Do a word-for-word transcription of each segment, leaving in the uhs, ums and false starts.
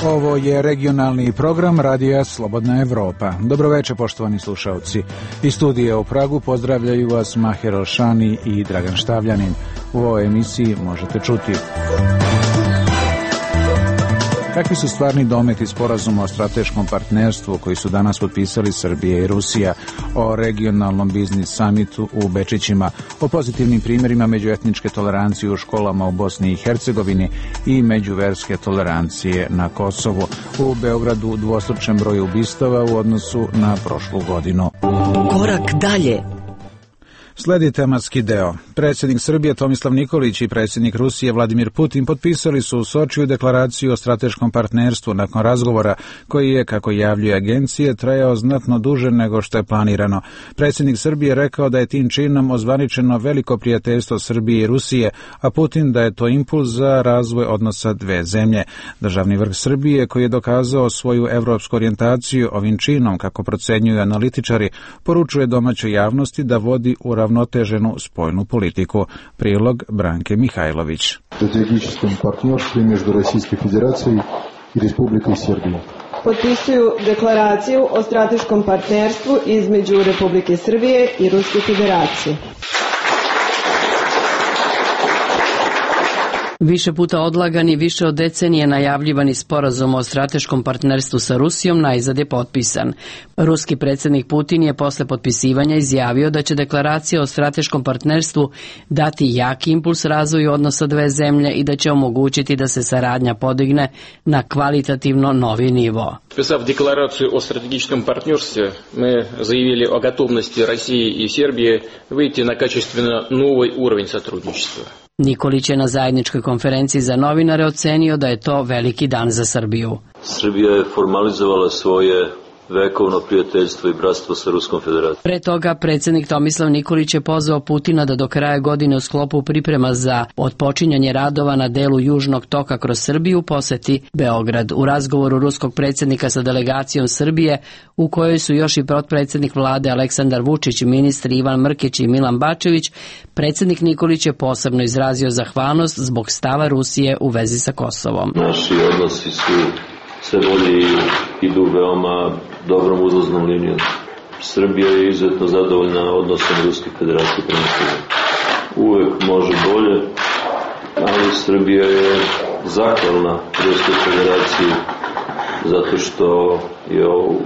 Ovo je regionalni program Radija Slobodna Evropa. Dobroveče, poštovani slušalci. Iz studija u Pragu pozdravljaju vas Maher Elšani i Dragan Štavljanin. U ovoj emisiji možete čuti: kakvi su stvarni dometi sporazuma o strateškom partnerstvu koji su danas potpisali Srbija i Rusija, o regionalnom biznis samitu u Bečićima, o pozitivnim primjerima međuetničke tolerancije u školama u Bosni i Hercegovini i međuverske tolerancije na Kosovu. U Beogradu dvostručen broj ubistava u odnosu na prošlu godinu. Korak dalje. Sledi tematski deo. Predsjednik Srbije Tomislav Nikolić i predsjednik Rusije Vladimir Putin potpisali su u Sočiju deklaraciju o strateškom partnerstvu nakon razgovora koji je, kako javljuje agencije, trajao znatno duže nego što je planirano. Predsjednik Srbije rekao da je tim činom ozvaničeno veliko prijateljstvo Srbije i Rusije, a Putin da je to impuls za razvoj odnosa dve zemlje. Državni vrh Srbije, koji je dokazao svoju evropsku orijentaciju ovim činom, kako procenjuju analitičari, poručuje domaćoj javnosti da vodi uravnoteženu spoljnu politiku. Prilog Branke Mihajlović. Strategijskom partnerstvu među Rusijskom federacijom i Republikom Srbije. Potpisuju deklaraciju o strateškom partnerstvu između Republike Srbije i Ruske federacije. Više puta odlagani, više od decenije najavljivani sporazum o strateškom partnerstvu sa Rusijom najzad je potpisan. Ruski predsjednik Putin je posle potpisivanja izjavio da će deklaracija o strateškom partnerstvu dati jaki impuls razvoju odnosa dve zemlje i da će omogućiti da se saradnja podigne na kvalitativno novi nivo. Подписав декларацию о стратегическом партнерстве, мы заявили о готовности России и Сербии выйти на качественно новый уровень сотрудничества. Nikolić je na zajedničkoj konferenciji za novinare ocenio da je to veliki dan za Srbiju. Srbija je formalizovala svoje vekovno prijateljstvo i bratstvo sa Ruskom federacijom. Pre toga predsjednik Tomislav Nikolić je pozvao Putina da do kraja godine u sklopu priprema za otpočinjanje radova na delu Južnog toka kroz Srbiju poseti Beograd. U razgovoru ruskog predsjednika sa delegacijom Srbije, u kojoj su još i potpredsjednik vlade Aleksandar Vučić, ministri Ivan Mrkić i Milan Bačević, predsjednik Nikolić je posebno izrazio zahvalnost zbog stava Rusije u vezi sa Kosovom. Naši odnosi su sve bolje i idu veoma dobrom uzlaznom linijom. Srbija je izuzetno zadovoljna odnosom Ruske federacije prema Srbiji. Uvek može bolje, ali Srbija je zahvalna Ruskoj federaciji zato što je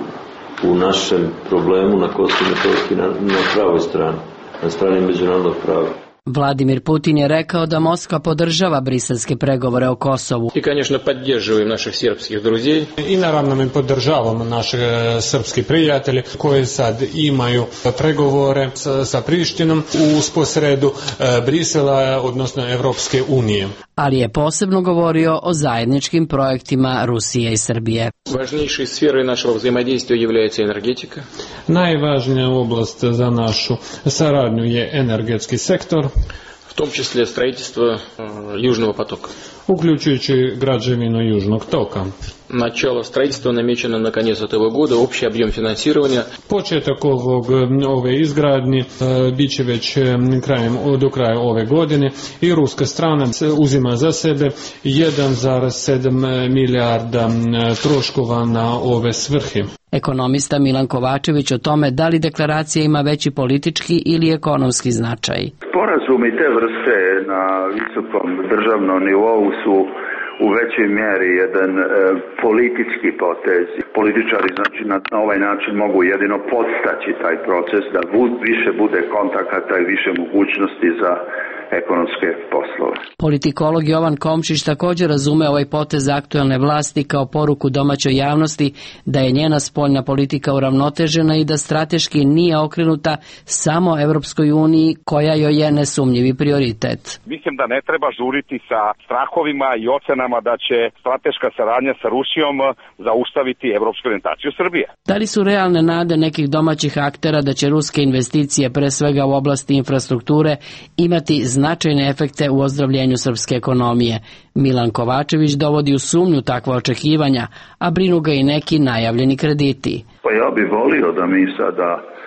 u našem problemu na Kosovu i Metohiji na, na pravoj strani, na strani međunarodnog prava. Vladimir Putin je rekao da Moskva podržava briselske pregovore o Kosovu. I, конечно, поддерживаем наших сербских друзей. I naravno mi podržavamo naše srpski prijatelji koji sad imaju pregovore sa, sa Prištinom uz posredu Brisela, odnosno Evropske unije. Ali je posebno govorio o zajedničkim projektima Rusije i Srbije. Важнейшей сферой нашего взаимодействия является энергетика. Najvažnija oblast za našu saradnju je energetski sektor, в том числе строительство Южного потока. Uključujući građevinu Južnog toka. Начало строительства намечено на конец этого года, общий объем финансирования. Početak ovog, ove izgradnje e, bit će već krajem, do kraja ove godine i ruska strana uzima za sebe jedan zarez sedam milijarda troškova na ove svrhe. Ekonomista Milan Kovačević o tome da li deklaracija ima veći politički ili ekonomski značaj. Sporazumi te vrste na visokom državnom nivou su u većoj mjeri jedan e, politički potez. Političari znači na, na ovaj način mogu jedino podstaći taj proces da bu, više bude kontakata i više mogućnosti za ekonomske poslove. Politikolog Jovan Komšić također razume ovaj potez aktuelne vlasti kao poruku domaćoj javnosti da je njena spoljna politika uravnotežena i da strateški nije okrenuta samo Evropskoj uniji koja joj je nesumnjivi prioritet. Mislim da ne treba žuriti sa strahovima i ocenama da će strateška saradnja sa Rusijom zaustaviti evropsku orijentaciju Srbije. Da li su realne nade nekih domaćih aktera da će ruske investicije, pre svega u oblasti infrastrukture, imati značajne efekte u ozdravljenju srpske ekonomije? Milan Kovačević dovodi u sumnju takva očekivanja, a brinu ga i neki najavljeni krediti. Pa ja bih volio da mi sada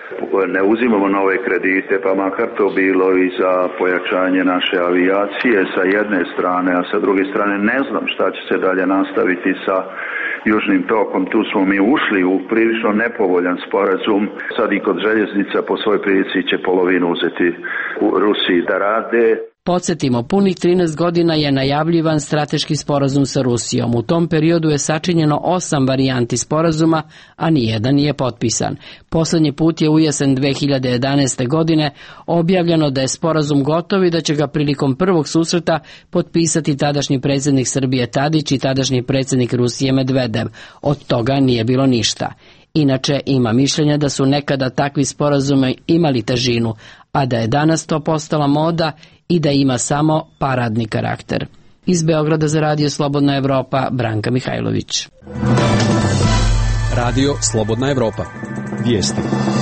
ne uzimamo nove kredite, pa makar to bilo i za pojačanje naše avijacije sa jedne strane, a sa druge strane ne znam šta će se dalje nastaviti sa južnim tokom. Tu smo mi ušli u prilično nepovoljan sporazum. Sad i kod željeznica po svoj prilici će polovinu uzeti u Rusiji da rade. Podsjetimo, punih trinaest godina je najavljivan strateški sporazum sa Rusijom. U tom periodu je sačinjeno osam varijanti sporazuma, a nijedan nije potpisan. Poslednji put je u jesen dve hiljade jedanaeste. godine objavljeno da je sporazum gotov i da će ga prilikom prvog susreta potpisati tadašnji predsjednik Srbije Tadić i tadašnji predsjednik Rusije Medvedev. Od toga nije bilo ništa. Inače, ima mišljenja da su nekada takvi sporazumi imali težinu, a da je danas to postala moda i da ima samo paradni karakter. Iz Beograda za Radio Slobodna Evropa, Branka Mihajlović. Radio Slobodna Evropa. Vijesti.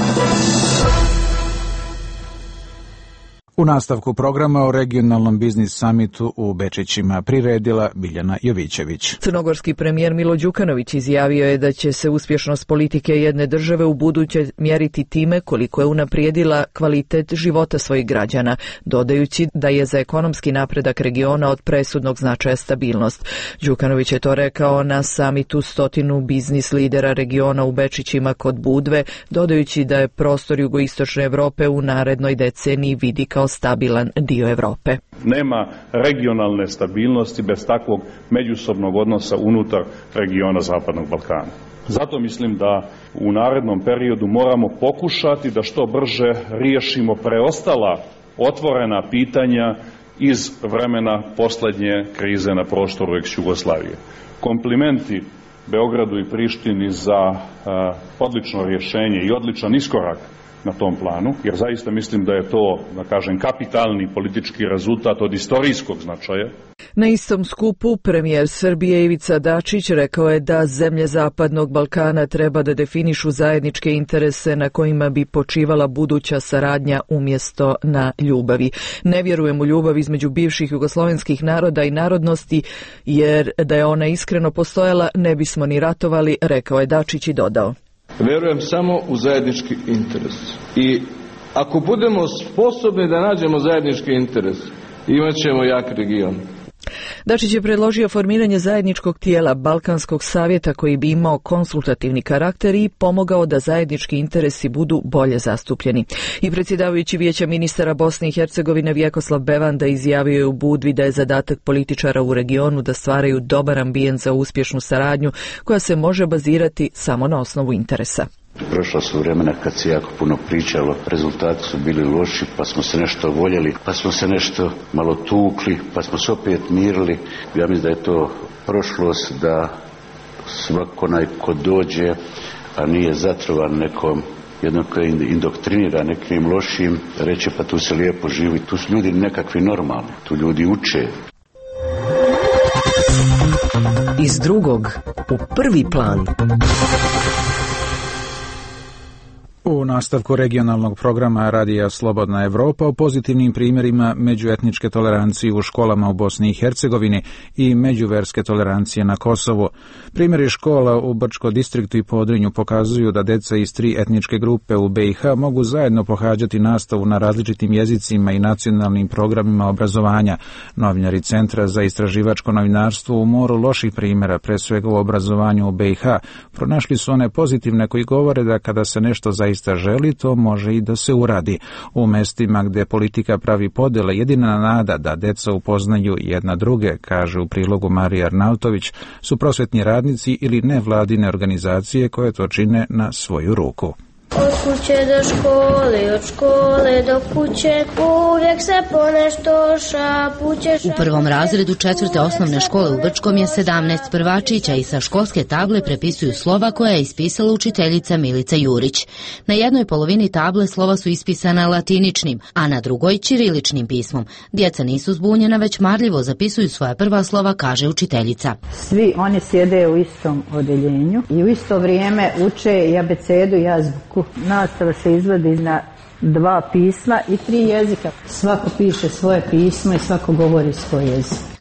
U nastavku programa o regionalnom biznis samitu u Bečićima priredila Biljana Jovićević. Crnogorski premijer Milo Đukanović izjavio je da će se uspješnost politike jedne države u buduće mjeriti time koliko je unaprijedila kvalitet života svojih građana, dodajući da je za ekonomski napredak regiona od presudnog značaja stabilnost. Đukanović je to rekao na samitu stotinu biznis lidera regiona u Bečićima kod Budve, dodajući da je prostor jugoistočne Evrope u narednoj deceniji vidi kao stabilan dio Evrope. Nema regionalne stabilnosti bez takvog međusobnog odnosa unutar regiona Zapadnog Balkana. Zato mislim da u narednom periodu moramo pokušati da što brže riješimo preostala otvorena pitanja iz vremena poslednje krize na prostoru ex-Jugoslavije. Komplimenti Beogradu i Prištini za uh, odlično rješenje i odličan iskorak na tom planu, jer zaista mislim da je to, da kažem, kapitalni politički rezultat od istorijskog značaja. Na istom skupu premijer Srbije Ivica Dačić rekao je da zemlje Zapadnog Balkana treba da definišu zajedničke interese na kojima bi počivala buduća saradnja umjesto na ljubavi. Ne vjerujem u ljubav između bivših jugoslovenskih naroda i narodnosti, jer da je ona iskreno postojala ne bismo ni ratovali, rekao je Dačić i dodao. Verujem samo u zajednički interes. I ako budemo sposobni da nađemo zajednički interes, imat ćemo jak region. Dačić je predložio formiranje zajedničkog tijela Balkanskog savjeta koji bi imao konsultativni karakter i pomogao da zajednički interesi budu bolje zastupljeni. I predsjedavajući Vijeća ministara Bosne i Hercegovine Vjekoslav Bevanda izjavio je u Budvi da je zadatak političara u regionu da stvaraju dobar ambijent za uspješnu saradnju koja se može bazirati samo na osnovu interesa. Prošla su vremena kad se jako puno pričalo, rezultati su bili loši, pa smo se nešto voljeli, pa smo se nešto malo tukli, pa smo se opet mirili. Ja mislim da je to prošlost, da svako onaj ko dođe, a nije zatrovan nekom, jedno koji indoktrinira nekim lošim, reče pa tu se lijepo živi, tu su ljudi nekakvi normalni, tu ljudi uče. Iz drugog u prvi plan. U nastavku regionalnog programa Radija Slobodna Evropa o pozitivnim primjerima međuetničke tolerancije u školama u Bosni i Hercegovini i međuverske tolerancije na Kosovu. Primjeri škola u Brčko distriktu i Podrinju pokazuju da deca iz tri etničke grupe u be i ha mogu zajedno pohađati nastavu na različitim jezicima i nacionalnim programima obrazovanja. Novinari Centra za istraživačko novinarstvo u moru loših primjera, pre svega u obrazovanju u be i ha, pronašli su one pozitivne koji govore da kada se nešto zaista želi, to može i da se uradi. U mestima gdje politika pravi podjele, jedina nada da deca upoznaju jedna druge, kaže u prilogu Marija Arnautović, su prosvetni radnici ili nevladine organizacije koje to čine na svoju ruku. Od kuće do škole, od škole do kuće, uvijek se ponešto šapuće. U prvom razredu četvrte osnovne škole u Brčkom je sedamnaest prvačića i sa školske table prepisuju slova koja je ispisala učiteljica Milica Jurić. Na jednoj polovini table slova su ispisana latiničnim, a na drugoj ćiriličnim pismom. Djeca nisu zbunjena, već marljivo zapisuju svoja prva slova, kaže učiteljica. Svi oni sjede u istom odeljenju i u isto vrijeme uče i abecedu i azbuku. Nastava se izvodi na dva pisma i tri jezika. Svako piše svoje pismo i svako govori svoj jezik.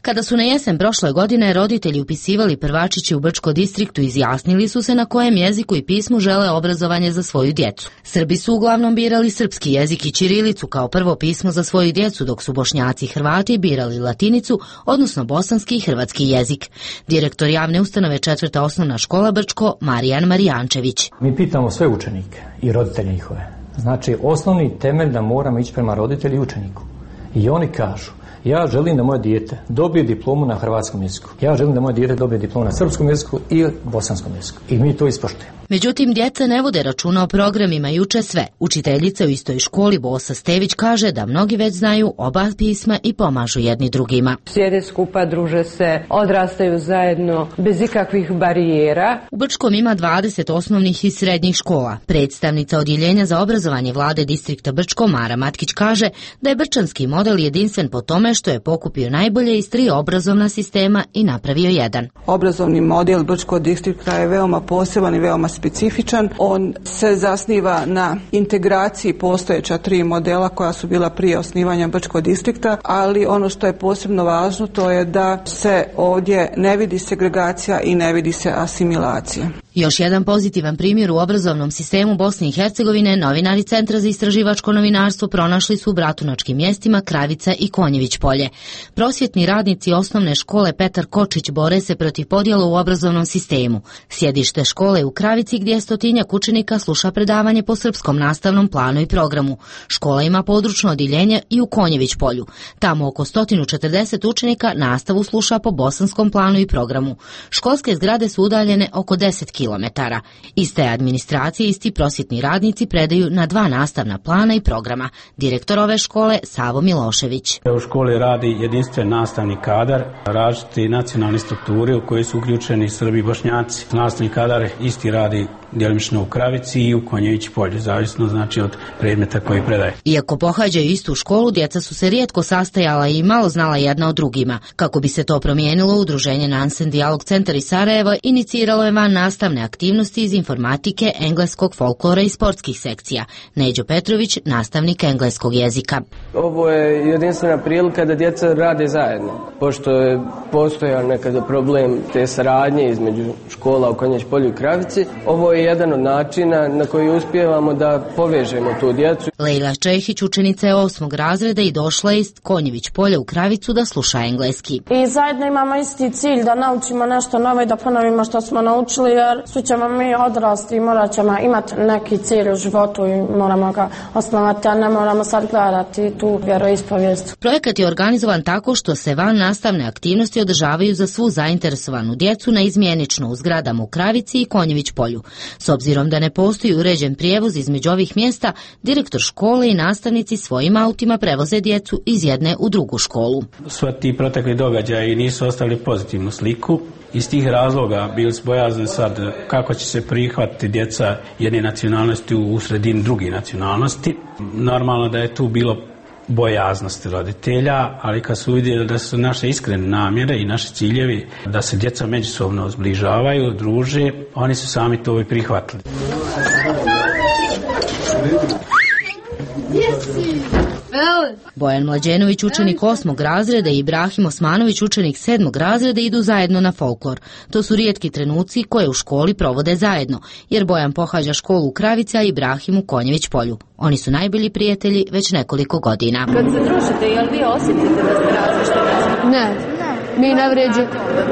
Kada su na jesen prošle godine roditelji upisivali prvačiće u Brčko distriktu, izjasnili su se na kojem jeziku i pismu žele obrazovanje za svoju djecu. Srbi su uglavnom birali srpski jezik i ćirilicu kao prvo pismo za svoju djecu, dok su Bošnjaci i Hrvati birali latinicu, odnosno bosanski i hrvatski jezik. Direktor javne ustanove Četvrta osnovna škola Brčko, Marijan Marijančević. Mi pitamo sve učenike i roditelje njihove. Znači, osnovni temelj da moramo ići prema roditelju i učeniku. I oni kažu, ja želim da moje dijete dobije diplomu na hrvatskom jeziku. Ja želim da moje dijete dobije diplomu na srpskom jeziku i bosanskom jeziku. I mi to ispoštujemo. Međutim, djeca ne vode računa o programima i uče sve. Učiteljica u istoj školi Bosa Stević kaže da mnogi već znaju oba pisma i pomažu jedni drugima. Sjede skupa, druže se, odrastaju zajedno, bez ikakvih barijera. U Brčkom ima dvadeset osnovnih i srednjih škola. Predstavnica Odjeljenja za obrazovanje vlade distrikta Brčko, Mara Matkić, kaže da je brčanski model jedinstven po tome što je pokupio najbolje iz tri obrazovna sistema i napravio jedan. Obrazovni model Brčkog distrikta je veoma poseban i veoma specifičan. On se zasniva na integraciji postojeća tri modela koja su bila prije osnivanja Brčkog distrikta, ali ono što je posebno važno to je da se ovdje ne vidi segregacija i ne vidi se asimilacija. Još jedan pozitivan primjer u obrazovnom sistemu Bosne i Hercegovine novinari Centra za istraživačko novinarstvo pronašli su u bratunačkim mjestima Kravica i Konjević polje. Prosvjetni radnici osnovne škole Petar Kočić bore se protiv podjela u obrazovnom sistemu. Sjedište škole je u Kravici gdje stotinjak učenika sluša predavanje po srpskom nastavnom planu i programu. Škola ima područno odjeljenje i u Konjević polju. Tamo oko sto četrdeset učenika nastavu sluša po bosanskom planu i programu. Školske zgrade su udaljene oko deset kilometara. Iz te administracije isti prosvjetni radnici predaju na dva nastavna plana i programa. Direktor ove škole Savo Milošević. U školi radi jedinstven nastavni kadar, različite nacionalne strukture u koje su uključeni Srbi i Bošnjaci. Nastavni kadar isti radi djelimično u Kravici i u Konjević polju, zavisno znači od predmeta koji predaje. Iako pohađaju istu školu, djeca su se rijetko sastajala i malo znala jedna o drugima. Kako bi se to promijenilo, udruženje Nansen Dijalog Centar iz Sarajeva iniciralo je van nastavne aktivnosti iz informatike, engleskog, folklora i sportskih sekcija. Neđo Petrović, nastavnik engleskog jezika. Ovo je jedinstvena prilika da djeca rade zajedno, pošto je postojao nekada problem te saradnje između škola u Konjević polju i Kravici. Ovo je jedan od načina na koji uspijevamo da povežemo tu djecu. Lejla Čehić, učenica je osmog razreda i došla je iz Konjević polja u Kravicu da sluša engleski. I zajedno imamo isti cilj da naučimo nešto novo i da ponovimo što smo naučili, jer svi ćemo mi odrasti i morat ćemo imati neki cilj u životu i moramo ga osnovati, a ne moramo sad gledati tu vjeroispovijest. Projekat je organizovan tako što se van nastavne aktivnosti održavaju za svu zainteresovanu djecu na izmjenično u zgradama u Kravici i Konjević polju. S obzirom da ne postoji uređen prijevoz između ovih mjesta, direktor škole i nastavnici svojim autima prevoze djecu iz jedne u drugu školu. Sva ti protekli događaji nisu ostavili pozitivnu sliku. Iz tih razloga bili su bojazni sad kako će se prihvatiti djeca jedne nacionalnosti u sredini druge nacionalnosti. Normalno da je tu bilo bojaznosti roditelja, ali kad su vidjeli da su naše iskrene namjere i naši ciljevi da se djeca međusobno zbližavaju, druže, oni su sami to i prihvatili. Bojan Mlađenović, učenik osmog razreda, i Ibrahim Osmanović, učenik sedmog razreda, idu zajedno na folklor. To su rijetki trenuci koje u školi provode zajedno, jer Bojan pohađa školu u Kravici, a Ibrahim u Konjević polju. Oni su najbolji prijatelji već nekoliko godina. Kad se družite, jel vi osjetite da ste različite? Ne, mi ne vređe.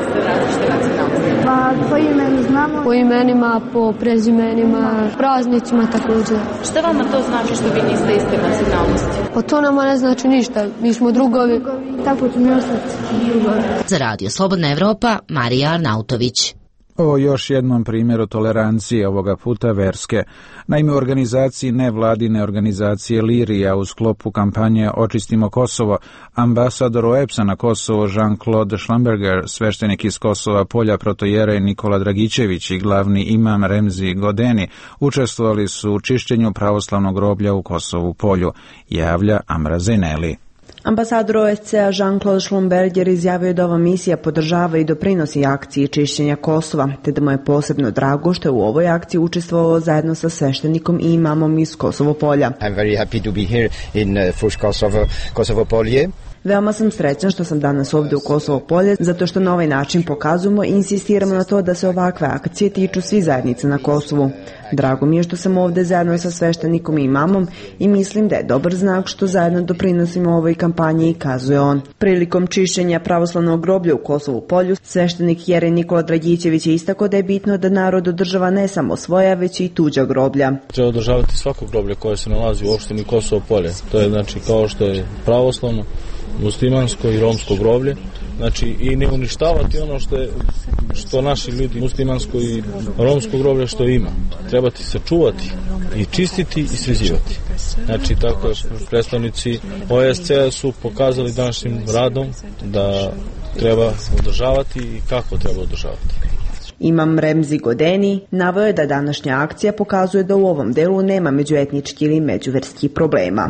Pa po imenu znamo. Po imenima, po prezimenima, praznicima također. Šta vama to znači što vi niste iste nacionalnosti? Pa to nama ne znači ništa, mi smo drugovi. Tako ću mi ostati drugovi. Za Radio Slobodna Evropa, Marija Arnautović. O još jednom primjeru tolerancije, ovoga puta verske. Naime, u organizaciji nevladine organizacije Lirija u sklopu kampanje Očistimo Kosovo, ambasador O E P S-a na Kosovo Jean-Claude Schlamberger, sveštenik iz Kosova polja protojere Nikola Dragičević i glavni imam Remzi Godeni učestvovali su u čišćenju pravoslavnog groblja u Kosovu polju, javlja Amra Zeneli. Ambasador O E C A Jean-Claude Schlumberger izjavio da ova misija podržava i doprinosi akciji čišćenja Kosova, te da mu je posebno drago što je u ovoj akciji učestvovao zajedno sa sveštenikom i imamom iz Kosovo polja. I'm very happy to be here in uh, First Kosovo, Kosovo polje. Veoma sam srećan što sam danas ovde u Kosovo Polje, zato što na ovaj način pokazujemo i insistiramo na to da se ovakve akcije tiču svi zajednica na Kosovu. Drago mi je što sam ovde zajedno sa sveštenikom i imamom i mislim da je dobar znak što zajedno doprinosimo ovoj kampanji, kazuje on. Prilikom čišćenja pravoslavnog groblja u Kosovu Polju, sveštenik Jerej Nikola Dragićević je istakao da je bitno da narod održava ne samo svoja, već i tuđa groblja. Treba održavati svako groblje koje se nalazi u opštini Kosovo Polje. To je znači kao što je pravoslavno, muslimansko i romsko groblje. Znači i ne uništavati ono što je što naši ljudi muslimansko i romsko groblje što ima. Trebati sačuvati i čistiti i sređivati. Znači tako je predstavnici O S C su pokazali današnjim radom da treba održavati i kako treba održavati. Imam Remzi Godeni naveo je da današnja akcija pokazuje da u ovom delu nema međuetničkih ili međuverskih problema.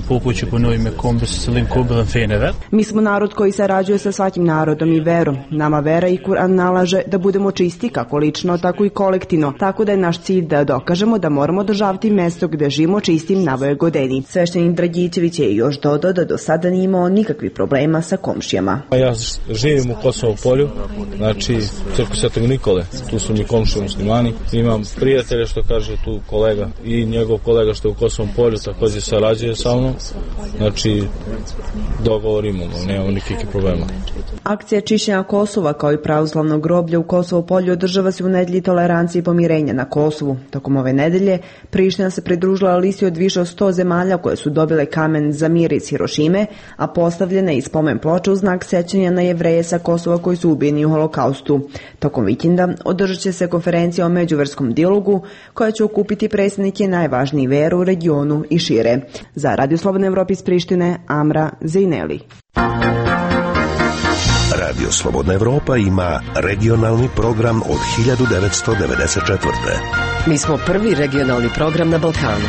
Mi smo narod koji sarađuje sa svakim narodom i verom. Nama vera i Kur'an nalaže da budemo čisti kako lično, tako i kolektivno. Tako da je naš cilj da dokažemo da moramo održavati mesto gde živimo čistim, naveo je Godeni. Sveštenik Dragićević je još dodao da do sada nije imao nikakvih problema sa komšijama. Ja živim u Kosovo Polju, znači crkvu Svetog Nikole. Tu su mi komšije muslimani. Imam prijatelja što kaže tu kolega i njegov kolega što je u Kosovom Polju također sarađuje sa mnom. Znači dogovor imamo, nemamo nikakvih problema. Akcija čišćenja Kosova kao i pravoslavnog groblja u Kosovo Polju održava se u nedelji tolerancije i pomirenja na Kosovu. Tokom ove nedelje Priština se pridružila listi od više od sto zemalja koje su dobile kamen za mir iz Hirošime, a postavljena je i spomen ploča u znak sećanja na Jevreje sa Kosova koji su ubijeni u holokaustu. Tokom vikenda održat će se konferencija o međuverskom dijalogu koja će okupiti predstavnike najvažnijih vera u regionu i šire. Za Radio Slobodna Evropa iz Prištine, Amra Zejneli. Radio Slobodna Evropa ima regionalni program od hiljadu devetsto devedeset četvrte. Mi smo prvi regionalni program na Balkanu.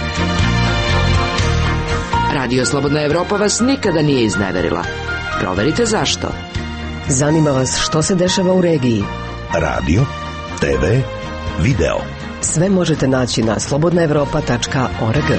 Radio Slobodna Evropa vas nikada nije izneverila. Proverite zašto. Zanima vas što se dešava u regiji. Radio, te ve, video. Sve možete naći na slobodna evropa tačka org.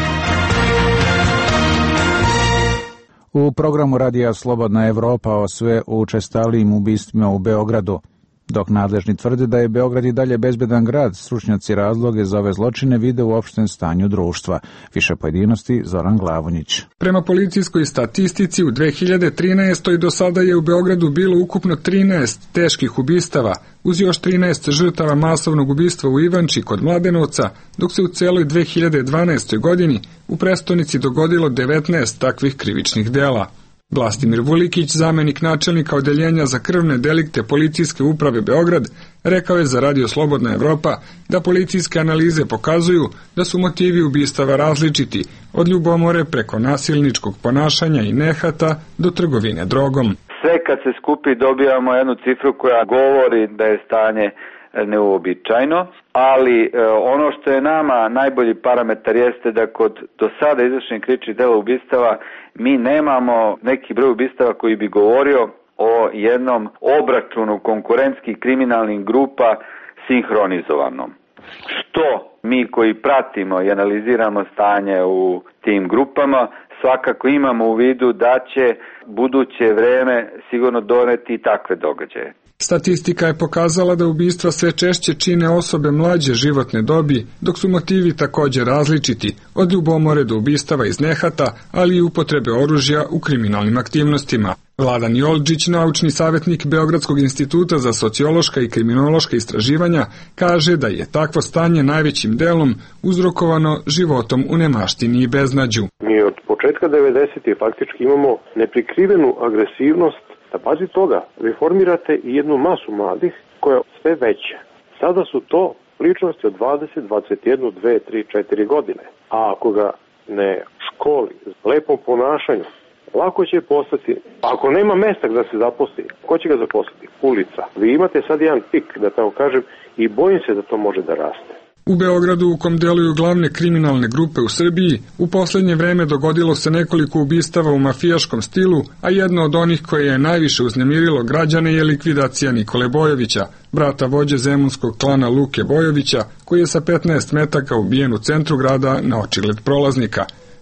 U programu Radija Slobodna Evropa o sve učestalijim ubistvima u Beogradu. Dok nadležni tvrde da je Beograd i dalje bezbedan grad, stručnjaci razloge za ove zločine vide u opštem stanju društva. Više pojedinosti Zoran Glavonjić. Prema policijskoj statistici u dve hiljade trinaestoj do sada je u Beogradu bilo ukupno trinaest teških ubistava, uz još trinaest žrtava masovnog ubistva u Ivanči kod Mladenovca, dok se u celoj dve hiljade dvanaestoj godini u prestonici dogodilo devetnaest takvih krivičnih dela. Vlastimir Vulikić, zamenik načelnika odeljenja za krvne delikte Policijske uprave Beograd, rekao je za Radio Slobodna Evropa da policijske analize pokazuju da su motivi ubistava različiti, od ljubomore preko nasilničkog ponašanja i nehata do trgovine drogom. Sve kad se skupi dobijamo jednu cifru koja govori da je stanje neuobičajno, ali e, ono što je nama najbolji parametar jeste da kod do sada izvršenih krivičnih dela ubistava mi nemamo neki broj ubistava koji bi govorio o jednom obračunu konkurentskih kriminalnih grupa sinhronizovanom. Što mi koji pratimo i analiziramo stanje u tim grupama svakako imamo u vidu da će buduće vreme sigurno doneti i takve događaje. Statistika je pokazala da ubistva sve češće čine osobe mlađe životne dobi, dok su motivi također različiti, od ljubomore do ubistava iz nehata, ali i upotrebe oružja u kriminalnim aktivnostima. Vladan Jolđić, naučni savjetnik Beogradskog instituta za sociološka i kriminološka istraživanja, kaže da je takvo stanje najvećim delom uzrokovano životom u nemaštini i beznađu. Mi od početka devedesetih faktički imamo neprikrivenu agresivnost. Da pazi toga, vi formirate i jednu masu mladih koja je sve veća. Sada su to ličnosti od dvadeset, dvadeset jedan, dva, tri, četiri godine. A ako ga ne školi lepom ponašanju, lako će postati, ako nema mesta da se zaposli, ko će ga zaposliti? Ulica. Vi imate sad jedan pik, da tako kažem, i bojim se da to može da raste. U Beogradu, u kom deluju glavne kriminalne grupe u Srbiji, u poslednje vreme dogodilo se nekoliko ubistava u mafijaškom stilu, a jedno od onih koje je najviše uznemirilo građane je likvidacija Nikole Bojovića, brata vođe zemunskog klana Luke Bojovića, koji je sa petnaest metaka ubijen u centru grada na očigled prolaznika.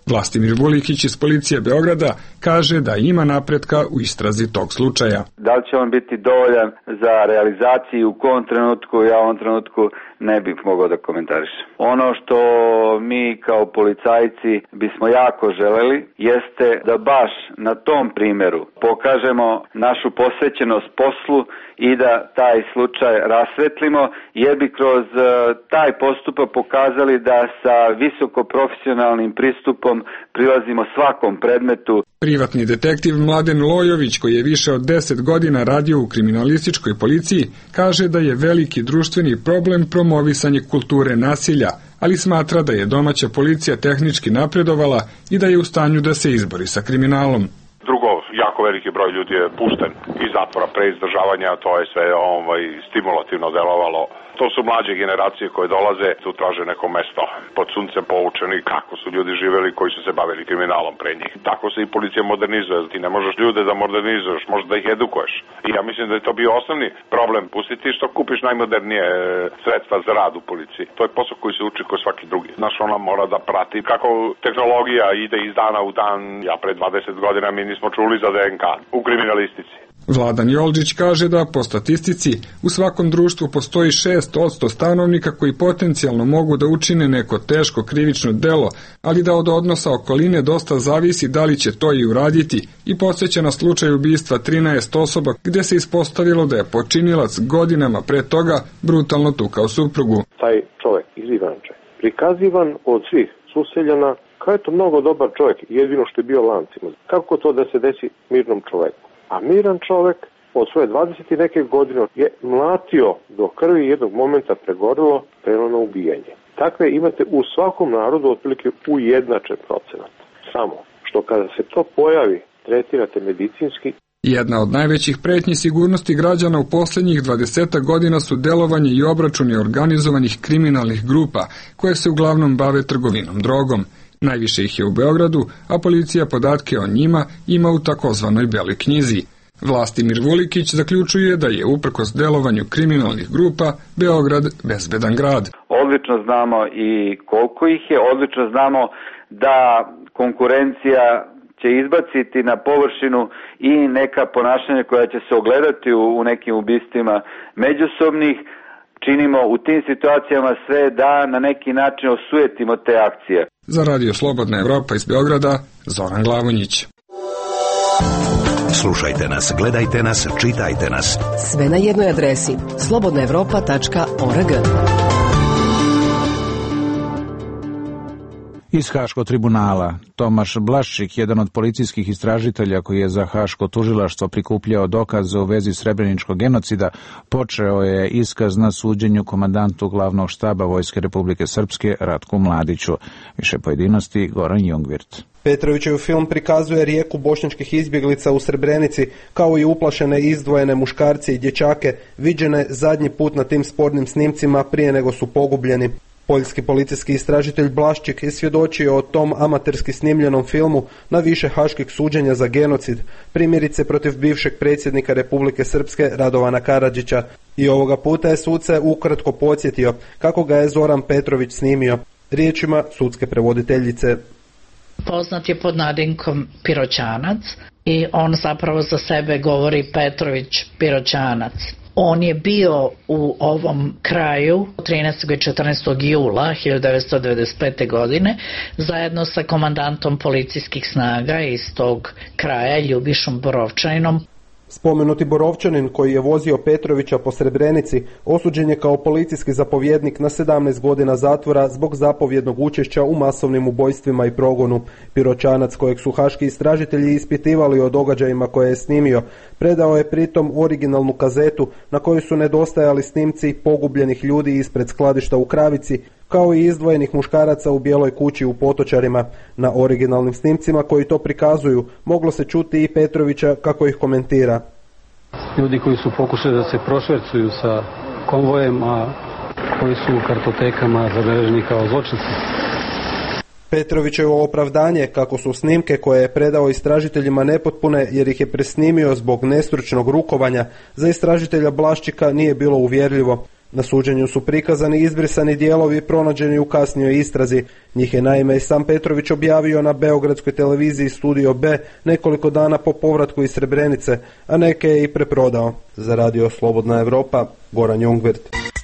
Vlastimir Vulikić iz policije Beograda kaže da ima napretka u istrazi tog slučaja. Da li će on biti dovoljan za realizaciju u kom trenutku, ja u ovom trenutku ne bih mogao da komentarišem. Ono što mi kao policajci bismo jako želeli jeste da baš na tom primjeru pokažemo našu posvećenost poslu i da taj slučaj rasvetlimo, jer bi kroz taj postupak pokazali da sa visoko profesionalnim pristupom prilazimo svakom predmetu. Privatni detektiv Mladen Lojović, koji je više od deset godina radio u kriminalističkoj policiji, kaže da je veliki društveni problem promovisanje kulture nasilja, ali smatra da je domaća policija tehnički napredovala i da je u stanju da se izbori sa kriminalom. Drugo, jako veliki broj ljudi je pušten iz zatvora pre izdržavanja, to je sve ovaj, stimulativno delovalo. To su mlađe generacije koje dolaze, tu traže neko mesto pod suncem poučeni kako su ljudi živeli koji su se bavili kriminalom pre njih. Tako se i policija modernizuje, ti ne možeš ljude da modernizuješ, možeš da ih edukuješ. I ja mislim da je to bio osnovni problem, pustiti što kupiš najmodernije sredstva za rad u policiji. To je posao koji se uči kao svaki drugi. Znaš, ona mora da prati kako tehnologija ide iz dana u dan. Ja pre dvadeset godina mi nismo čuli za D N K u kriminalistici. Vladan Jolđić kaže da po statistici u svakom društvu postoji šest posto stanovnika koji potencijalno mogu da učine neko teško krivično delo, ali da od odnosa okoline dosta zavisi da li će to i uraditi, i podsjeća na slučaj ubistva trinaest osoba gdje se ispostavilo da je počinilac godinama pre toga brutalno tukao suprugu. Taj čovjek iz Ivanče, prikazivan od svih suseljana kao je to mnogo dobar čovjek, jedino što je bio lancima. Kako to da se desi mirnom čovjeku? A miran čovjek od svoje dvadeset i neke godine je mlatio do krvi, jednog momenta pregorilo, prelo na ubijanje. Takve imate u svakom narodu otprilike ujednačen procenat. Samo što kada se to pojavi, tretirate medicinski. Jedna od najvećih pretnji sigurnosti građana u posljednjih dvadesetak godina su delovanje i obračuni organizovanih kriminalnih grupa, koje se uglavnom bave trgovinom drogom. Najviše ih je u Beogradu, a policija podatke o njima ima u takozvanoj beloj knjizi. Vlastimir Vulikić zaključuje da je uprkos delovanju kriminalnih grupa Beograd bezbedan grad. Odlično znamo i koliko ih je, odlično znamo da konkurencija će izbaciti na površinu i neka ponašanja koja će se ogledati u, u nekim ubistvima međusobnih. Činimo u tim situacijama sve da na neki način osujetimo te akcije. Za Radio Slobodna Evropa iz Beograda, Zoran Glavonjić. Slušajte nas, gledajte nas, čitajte nas. Sve na jednoj adresi slobodna evropa tačka org. Iz Haškog tribunala. Tomaš Blaščik, jedan od policijskih istražitelja koji je za Haško tužilaštvo prikupljao dokaze u vezi srebreničkog genocida, počeo je iskaz na suđenju komandantu glavnog štaba Vojske Republike Srpske Ratku Mladiću. Više pojedinosti Goran Jungvirt. Petrovićev film prikazuje rijeku bošnjačkih izbjeglica u Srebrenici, kao i uplašene izdvojene muškarce i dječake, viđene zadnji put na tim spornim snimcima prije nego su pogubljeni. Poljski policijski istražitelj Blaščik je svjedočio o tom amaterski snimljenom filmu na više haških suđenja za genocid, primjerice protiv bivšeg predsjednika Republike Srpske Radovana Karadžića, i ovoga puta je suce ukratko podsjetio kako ga je Zoran Petrović snimio. Riječima sudske prevoditeljice. Poznat je pod nadimkom Piroćanac i on zapravo za sebe govori Petrović Piroćanac. On je bio u ovom kraju trinaestog i četrnaestog jula hiljadu devetsto devedeset pete. godine zajedno sa komandantom policijskih snaga iz tog kraja Ljubišom Borovčaninom. Spomenuti Borovčanin, koji je vozio Petrovića po Srebrenici, osuđen je kao policijski zapovjednik na sedamnaest godina zatvora zbog zapovjednog učešća u masovnim ubojstvima i progonu. Piroćanac, kojeg su haški istražitelji ispitivali o događajima koje je snimio, predao je pritom originalnu kazetu na kojoj su nedostajali snimci pogubljenih ljudi ispred skladišta u Kravici, kao i izdvojenih muškaraca u bijeloj kući u Potočarima. Na originalnim snimcima koji to prikazuju moglo se čuti i Petrovića kako ih komentira. Ljudi koji su pokušali da se prošvercuju sa konvojem, a koji su u kartotekama zabeleženi kao zločinci. Petrovićevo opravdanje kako su snimke koje je predao istražiteljima nepotpune jer ih je presnimio zbog nestručnog rukovanja, za istražitelja Blaščika nije bilo uvjerljivo. Na suđenju su prikazani izbrisani dijelovi pronađeni u kasnijoj istrazi. Njih je naime i sam Petrović objavio na beogradskoj televiziji Studio B nekoliko dana po povratku iz Srebrenice, a neke je i preprodao. Za Radio Slobodna Evropa, Goran Jungwirth.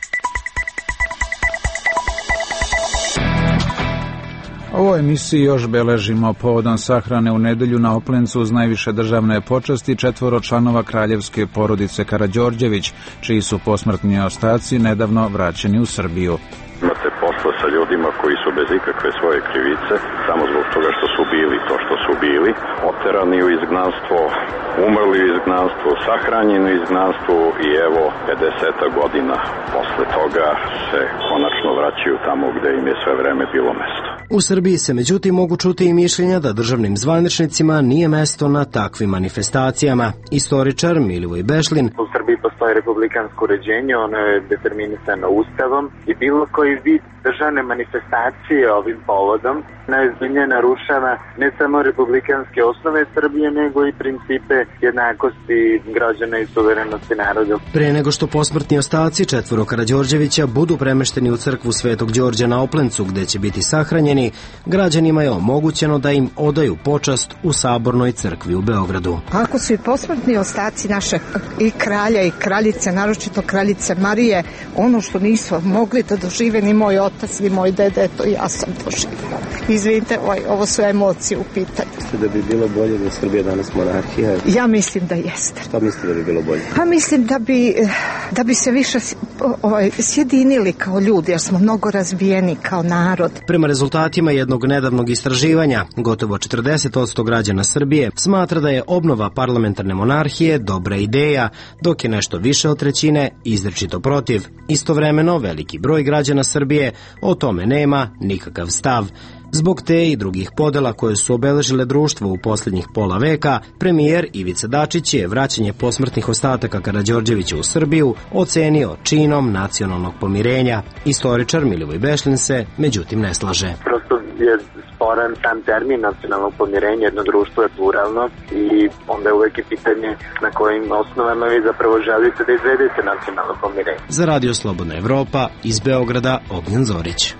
U ovoj emisiji još beležimo povodom sahrane u nedelju na Oplencu uz najviše državne počasti četvoro članova kraljevske porodice Karađorđević, čiji su posmrtni ostaci nedavno vraćeni u Srbiju. Imate posla sa ljudima koji su bez ikakve svoje krivice, samo zbog toga što su bili to što su bili, oterani u izgnanstvo, umrli u izgnanstvu, sahranjeni u izgnanstvu i evo pedeset godina posle toga se konačno vraćaju tamo gde im je sve vreme bilo mesto. U Srbiji se međutim mogu čuti i mišljenja da državnim zvaničnicima nije mesto na takvim manifestacijama. Istoričar Milivoj Bešlin: U Srbiji postoji republikansko uređenje, ono je determinisano ustavom i bilo koji vid državne manifestacije ovim povodom najozbiljnije narušava ne samo republikanske osnove Srbije, nego i principe jednakosti građana i suverenosti naroda. Pre nego što posmrtni ostaci četvoro Karađorđevića budu premešteni u crkvu Svetog Đorđa na Oplencu, gde će biti sahranjeni, građanima je omogućeno da im odaju počast u Sabornoj crkvi u Beogradu. Ako su i posmrtni ostaci naše i kralja i kraljice, naročito kraljice Marije, ono što nismo mogli da dožive ni moj otac ni moj dede, to ja sam doživjela. Izvinite, oj, ovo su emocije u pitanju. Mislite da bi bilo bolje da je Srbija danas monarhija? Ja mislim da jeste. Šta mislite da bi bilo bolje? Pa mislim da bi, da bi se više ovaj, sjedinili kao ljudi, jer smo mnogo razbijeni kao narod. Prema rezultatima jednog nedavnog istraživanja, gotovo četrdeset posto građana Srbije smatra da je obnova parlamentarne monarhije dobra ideja, dok je nešto više od trećine izričito protiv. Istovremeno, veliki broj građana Srbije o tome nema nikakav stav. Zbog te i drugih podela koje su obeležile društvo u posljednjih pola veka, premijer Ivica Dačić je vraćanje posmrtnih ostataka Karađorđevića u Srbiju ocenio činom nacionalnog pomirenja. Istoričar Milivoj Bešlin se međutim ne slaže. Prosto je sporan sam termin nacionalnog pomirenja, jedno društvo je pluralno i onda je uvek i pitanje na kojim osnovama vi zapravo želite da izvedete nacionalno pomirenje. Za Radio Slobodna Evropa iz Beograda, Ognjen Zorić.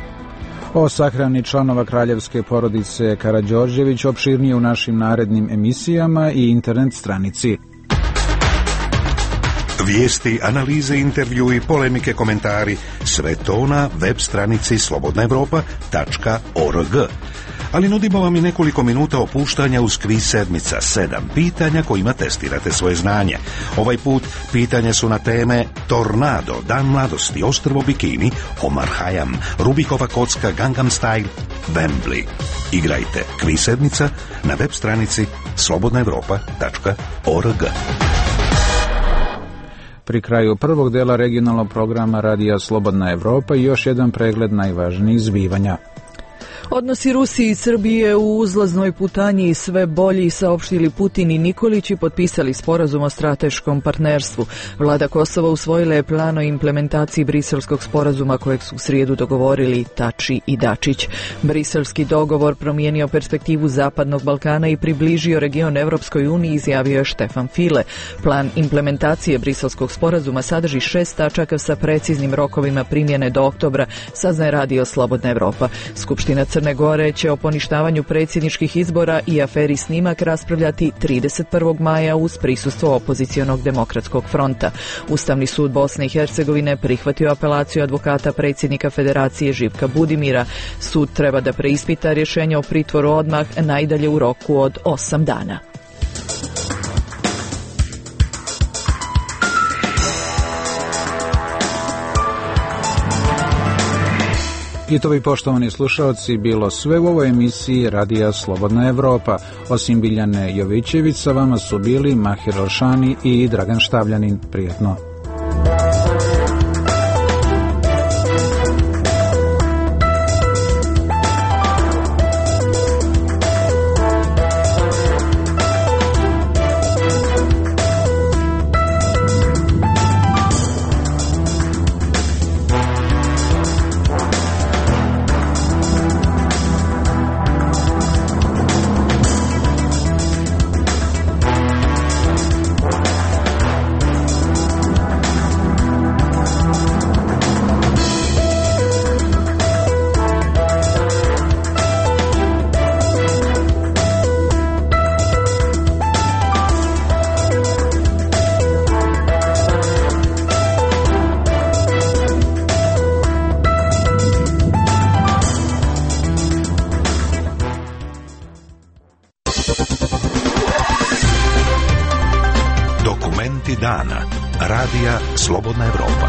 O sahrani članova kraljevske porodice Karađorđević opširnije u našim narednim emisijama i internet stranici. Vijesti, analize, intervju i polemike, komentari, sve to na web stranici slobodna evropa tačka org. Ali nudimo vam i nekoliko minuta opuštanja uz kviz sedmica, sedam pitanja kojima testirate svoje znanje. Ovaj put pitanja su na teme Tornado, Dan mladosti, Ostrvo Bikini, Omar Hayam, Rubikova kocka, Gangnam Style, Wembley. Igrajte kviz sedmica na web stranici slobodna evropa tačka org. Pri kraju prvog dela regionalnog programa Radija Slobodna Evropa i još jedan pregled najvažnijih zbivanja. Odnosi Rusije i Srbije u uzlaznoj putanji sve bolji, saopštili Putin i Nikolić i potpisali sporazum o strateškom partnerstvu. Vlada Kosova usvojila je plan o implementaciji briselskog sporazuma kojeg su u srijedu dogovorili Tači i Dačić. Briselski dogovor promijenio perspektivu Zapadnog Balkana i približio region Evropskoj uniji, izjavio je Štefan File. Plan implementacije briselskog sporazuma sadrži šest tačaka sa preciznim rokovima primjene do oktobra, saznaje Radio Slobodna Evropa. Skupština Crne Gore će o poništavanju predsjedničkih izbora i aferi Snimak raspravljati trideset prvog maja uz prisustvo opozicionog demokratskog fronta. Ustavni sud Bosne i Hercegovine prihvatio apelaciju advokata predsjednika Federacije Živka Budimira. Sud treba da preispita rješenje o pritvoru odmah, najdalje u roku od osam dana. I to bi, poštovani slušalci, bilo sve u ovoj emisiji Radija Slobodna Evropa. Osim Biljane Jovićević, sa vama su bili Mahir Alšani i Dragan Štavljanin. Prijetno. Dokumenti dana. Radija Slobodna Evropa.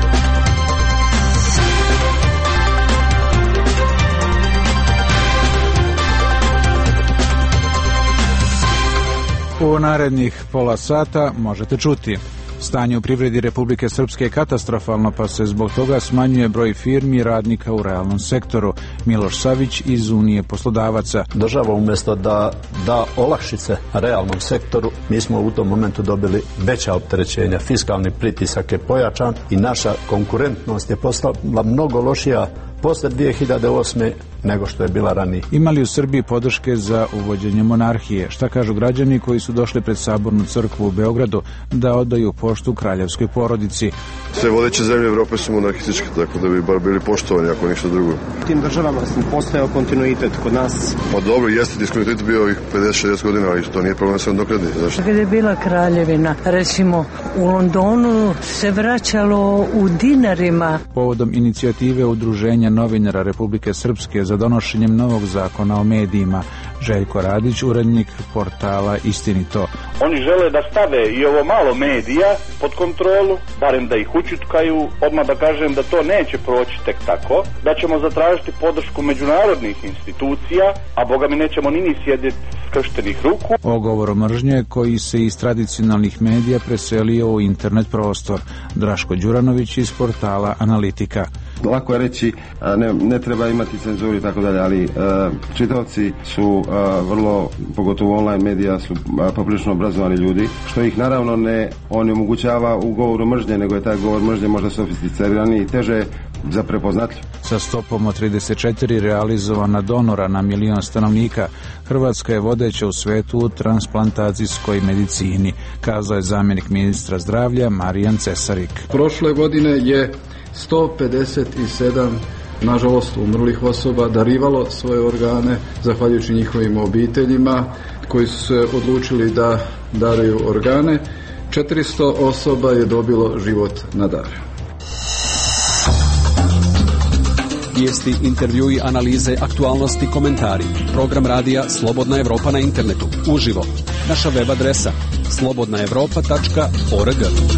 U narednih pola sata možete čuti: stanje u privredi Republike Srpske je katastrofalno, pa se zbog toga smanjuje broj firmi i radnika u realnom sektoru. Miloš Savić iz Unije poslodavaca. Država umjesto da da olakšice realnom sektoru, mi smo u tom momentu dobili veća opterećenja. Fiskalni pritisak je pojačan i naša konkurentnost je postala mnogo lošija posle dvije hiljade osme nego što je bila ranije. Imali u Srbiji podrške za uvođenje monarhije? Šta kažu građani koji su došli pred Sabornu crkvu u Beogradu da odaju poštu kraljevskoj porodici? Sve vodeće zemlje Evrope su monarhističke, tako da bi bar bili poštovani ako ništa drugo. Tim državama sam postojao kontinuitet kod nas. Pa dobro, jeste diskontinuitet bio ovih pedeset šezdeset godina, ali to nije problem sam dokradni. Zašto? Kada je bila kraljevina, recimo u Londonu se vraćalo u dinarima. Povodom inicijative Udruženja novinara Republike Srpske za donošenjem novog zakona o medijima, Željko Radić, urednik portala Istinito. Oni žele da stave i ovo malo medija pod kontrolu, barem da ih učutkaju. Odmah da kažem da to neće proći tek tako, da ćemo zatražiti podršku međunarodnih institucija, a boga mi nećemo ni ni sjediti skrštenih ruku. O govoru mržnje koji se iz tradicionalnih medija preselio u internet prostor. Draško Đuranović iz portala Analitika. Lako je reći, ne, ne treba imati cenzuru i tako dalje, ali uh, čitavci su uh, vrlo, pogotovo online medija, su uh, poprilično obrazovani ljudi, što ih naravno ne onemogućava u govoru mržnje, nego je taj govor mržnje možda sofisticirani i teže za prepoznatljiv. Sa stopom od trideset četiri realizovana donora na milion stanovnika, Hrvatska je vodeća u svetu u transplantacijskoj medicini, kazao je zamjenik ministra zdravlja Marijan Cesarik. Prošle godine je sto pedeset sedam nažalost umrlih osoba darivalo svoje organe zahvaljujući njihovim obiteljima koji su se odlučili da daruju organe. četiristo osoba je dobilo život na dar. Vijesti, intervjui, analize, aktualnosti, komentari. Program radija Slobodna Evropa na internetu. Uživo. Naša web adresa slobodna evropa tačka org.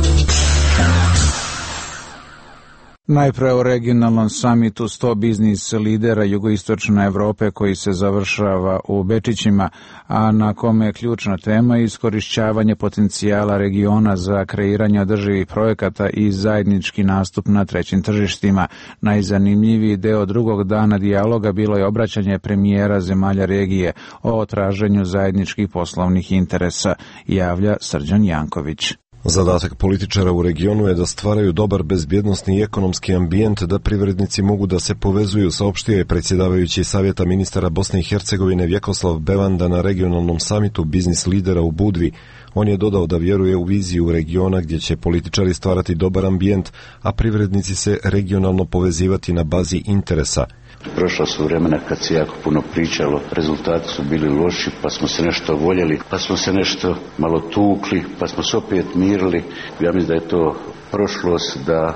Najpre o regionalnom samitu sto biznis lidera jugoistočne Evrope koji se završava u Bečićima, a na kome je ključna tema iskorišćavanje potencijala regiona za kreiranje održivih projekata i zajednički nastup na trećim tržištima. Najzanimljiviji deo drugog dana dijaloga bilo je obraćanje premijera zemalja regije o traženju zajedničkih poslovnih interesa, javlja Srđan Janković. Zadatak političara u regionu je da stvaraju dobar bezbjednosni i ekonomski ambijent da privrednici mogu da se povezuju, saopštio je predsjedavajući Savjeta ministara Bosne i Hercegovine Vjekoslav Bevanda na regionalnom samitu biznis lidera u Budvi. On je dodao da vjeruje u viziju regiona gdje će političari stvarati dobar ambijent, a privrednici se regionalno povezivati na bazi interesa. Prošla su vremena kad se jako puno pričalo, rezultati su bili loši, pa smo se nešto voljeli, pa smo se nešto malo tukli, pa smo se opet mirili. Ja mislim da je to prošlost, da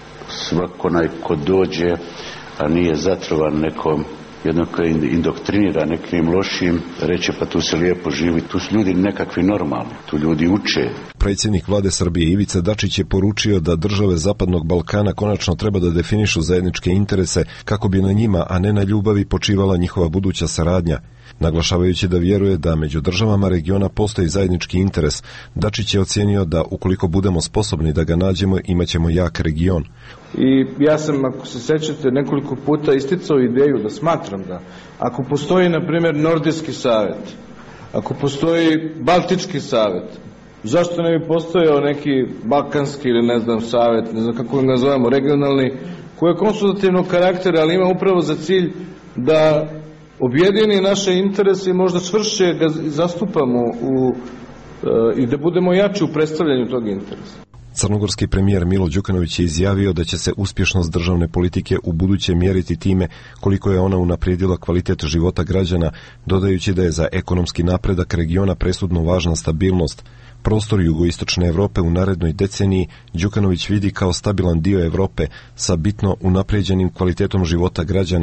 svako onaj ko dođe, a nije zatrovan nekom, jedno koji je indoktrinira nekim lošim, reče pa tu se lijepo živi, tu su ljudi nekakvi normalni, tu ljudi uče. Predsjednik vlade Srbije Ivica Dačić je poručio da države Zapadnog Balkana konačno treba da definišu zajedničke interese kako bi na njima, a ne na ljubavi, počivala njihova buduća saradnja. Naglašavajući da vjeruje da među državama regiona postoji zajednički interes, Dačić je ocijenio da ukoliko budemo sposobni da ga nađemo, imaćemo jak region. I ja sam, ako se sećate, nekoliko puta isticao ideju da smatram da ako postoji, na primjer, Nordijski savjet, ako postoji Baltički savjet, zašto ne bi postojao neki Balkanski ili ne znam savjet, ne znam kako ga nazovemo, regionalni, koji je konsultativnog karaktera, ali ima upravo za cilj da objedini naše interese i možda čvršće ga zastupamo u, e, i da budemo jači u predstavljanju tog interesa. Crnogorski premijer Milo Đukanović je izjavio da će se uspješnost državne politike u buduće mjeriti time koliko je ona unaprijedila kvalitet života građana, dodajući da je za ekonomski napredak regiona presudno važna stabilnost. Prostor jugoistočne Evrope u narednoj deceniji Đukanović vidi kao stabilan dio Evrope sa bitno unaprijeđenim kvalitetom života građana.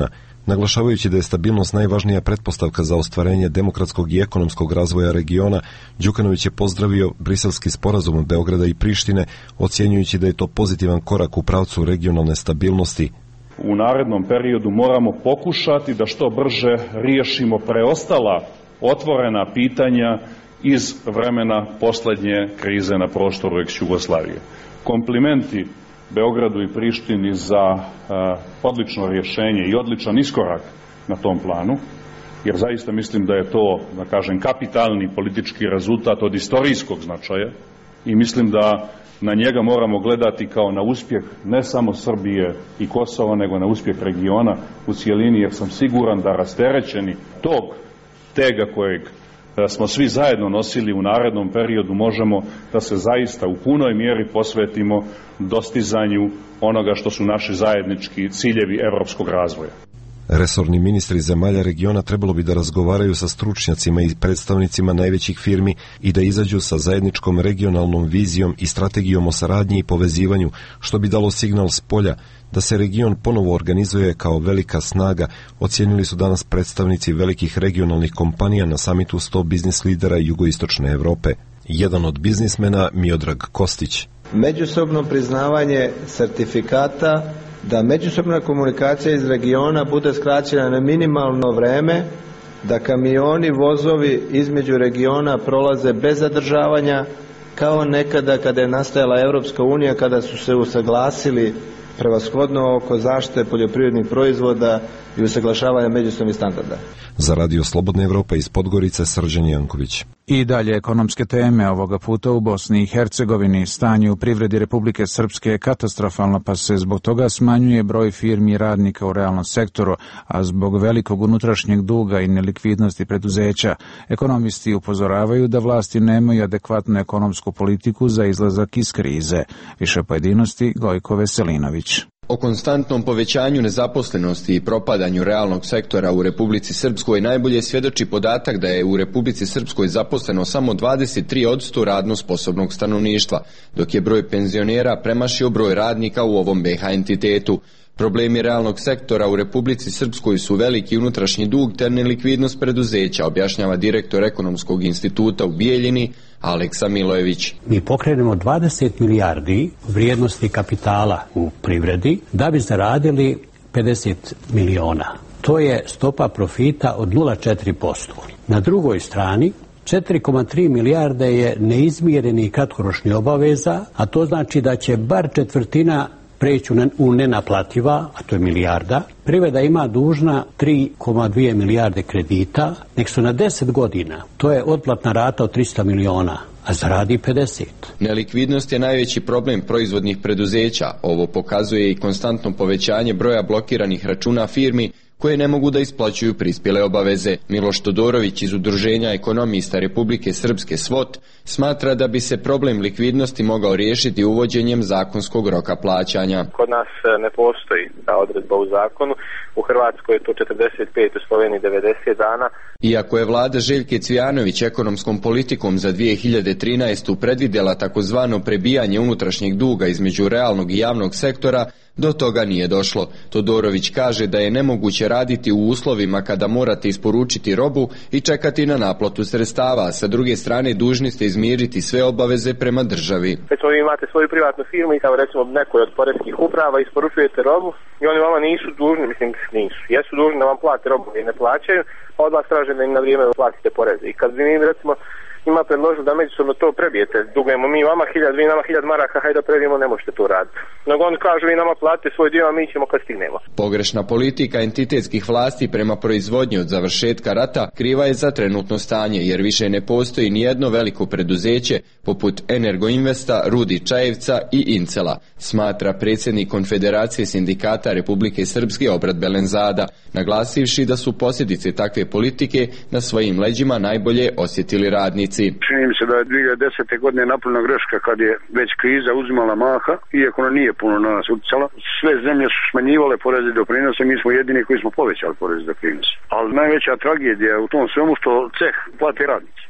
Naglašavajući da je stabilnost najvažnija pretpostavka za ostvarenje demokratskog i ekonomskog razvoja regiona, Đukanović je pozdravio briselski sporazum Beograda i Prištine, ocjenjujući da je to pozitivan korak u pravcu regionalne stabilnosti. U narednom periodu moramo pokušati da što brže riješimo preostala otvorena pitanja iz vremena poslednje krize na prostoru ex-Jugoslavije. Komplimenti Beogradu i Prištini za uh, odlično rješenje i odličan iskorak na tom planu, jer zaista mislim da je to, da kažem, kapitalni politički rezultat od istorijskog značaja i mislim da na njega moramo gledati kao na uspjeh ne samo Srbije i Kosova, nego na uspjeh regiona u cijelini, jer sam siguran da rasterećeni tog tega kojeg smo svi zajedno nosili u narednom periodu možemo da se zaista u punoj mjeri posvetimo dostizanju onoga što su naši zajednički ciljevi evropskog razvoja. Resorni ministri zemalja regiona trebalo bi da razgovaraju sa stručnjacima i predstavnicima najvećih firmi i da izađu sa zajedničkom regionalnom vizijom i strategijom o saradnji i povezivanju, što bi dalo signal s polja da se region ponovo organizuje kao velika snaga, ocijenili su danas predstavnici velikih regionalnih kompanija na samitu sto biznis lidera jugoistočne Evrope. Jedan od biznismena, Miodrag Kostić. Međusobno priznavanje sertifikata, da međusobna komunikacija iz regiona bude skraćena na minimalno vreme, da kamioni, vozovi između regiona prolaze bez zadržavanja, kao nekada kada je nastajala Evropska unija, kada su se usaglasili prevashodno oko zaštite poljoprivrednih proizvoda i usaglašavanja međusobnih standarda. Za Radio Slobodna Evropa iz Podgorice, Srđan Janković. I dalje ekonomske teme, ovoga puta u Bosni i Hercegovini. Stanje u privredi Republike Srpske je katastrofalno, pa se zbog toga smanjuje broj firmi i radnika u realnom sektoru, a zbog velikog unutrašnjeg duga i nelikvidnosti preduzeća. Ekonomisti upozoravaju da vlasti nemaju adekvatnu ekonomsku politiku za izlazak iz krize. Više pojedinosti, Gojko Veselinović. O konstantnom povećanju nezaposlenosti i propadanju realnog sektora u Republici Srpskoj najbolje svjedoči podatak da je u Republici Srpskoj zaposleno samo dvadeset tri posto radno sposobnog stanovništva, dok je broj penzionera premašio broj radnika u ovom be ha entitetu. Problemi realnog sektora u Republici Srpskoj su veliki unutrašnji dug te nelikvidnost preduzeća, objašnjava direktor Ekonomskog instituta u Bijeljini, Aleksa Milojević. Mi pokrenemo dvadeset milijardi vrijednosti kapitala u privredi da bi zaradili pedeset miliona. To je stopa profita od nula zarez četiri posto. Na drugoj strani četiri zarez tri milijarde je neizmirenih kratkoročnih obaveza, a to znači da će bar četvrtina preći u nenaplativa, a to je milijarda. Privreda ima dužna tri zarez dvije milijarde kredita, nek su na deset godina. To je otplatna rata od trista miliona, a zaradi pedeset. Nelikvidnost je najveći problem proizvodnih preduzeća. Ovo pokazuje i konstantno povećanje broja blokiranih računa firmi koje ne mogu da isplaćuju prispjele obaveze. Miloš Todorović iz Udruženja ekonomista Republike Srpske SVOT smatra da bi se problem likvidnosti mogao riješiti uvođenjem zakonskog roka plaćanja. Kod nas ne postoji ta odredba u zakonu, u Hrvatskoj je to četrdeset pet, u Sloveniji devedeset dana. Iako je vlada Željke Cvijanović ekonomskom politikom za dvije hiljade trinaestu predvidjela takozvano prebijanje unutrašnjeg duga između realnog i javnog sektora, do toga nije došlo. Todorović kaže da je nemoguće raditi u uslovima kada morate isporučiti robu i čekati na naplatu sredstava, sa druge strane dužni ste izmiriti sve obaveze prema državi. Recimo vi imate svoju privatnu firmu i kao recimo nekoj od poreskih uprava isporučujete robu i oni vama nisu dužni, mislim nisu, jesu dužni da vam plate robu i ne plaćaju, pa od vas traže da im na vrijeme platite poreze. I kad bi mi recimo ima predložili da međusobno to prebijete, dugujemo mi vama hiljad, vi nama hiljad maraka, hajde da prebijemo, ne možete to raditi. Nego on kaže, vi nama platite svoj dio, a mi ćemo kad stignemo. Pogrešna politika entitetskih vlasti prema proizvodnji od završetka rata kriva je za trenutno stanje, jer više ne postoji ni jedno veliko preduzeće poput Energoinvesta, Rudi Čajevca i Incela, smatra predsjednik Konfederacije sindikata Republike Srpske Obrat Belenzada, naglasivši da su posljedice takve politike na svojim leđima najbolje osjetili radnici. Čini mi se da je dvije hiljade desete godine napravljena greška kad je već kriza uzimala maha, iako ona nije puno na nas utjecala. Sve zemlje su smanjivale poreze i doprinose, mi smo jedini koji smo povećali poreze i doprinose. Ali najveća tragedija je u tom svemu što ceh plate radnici.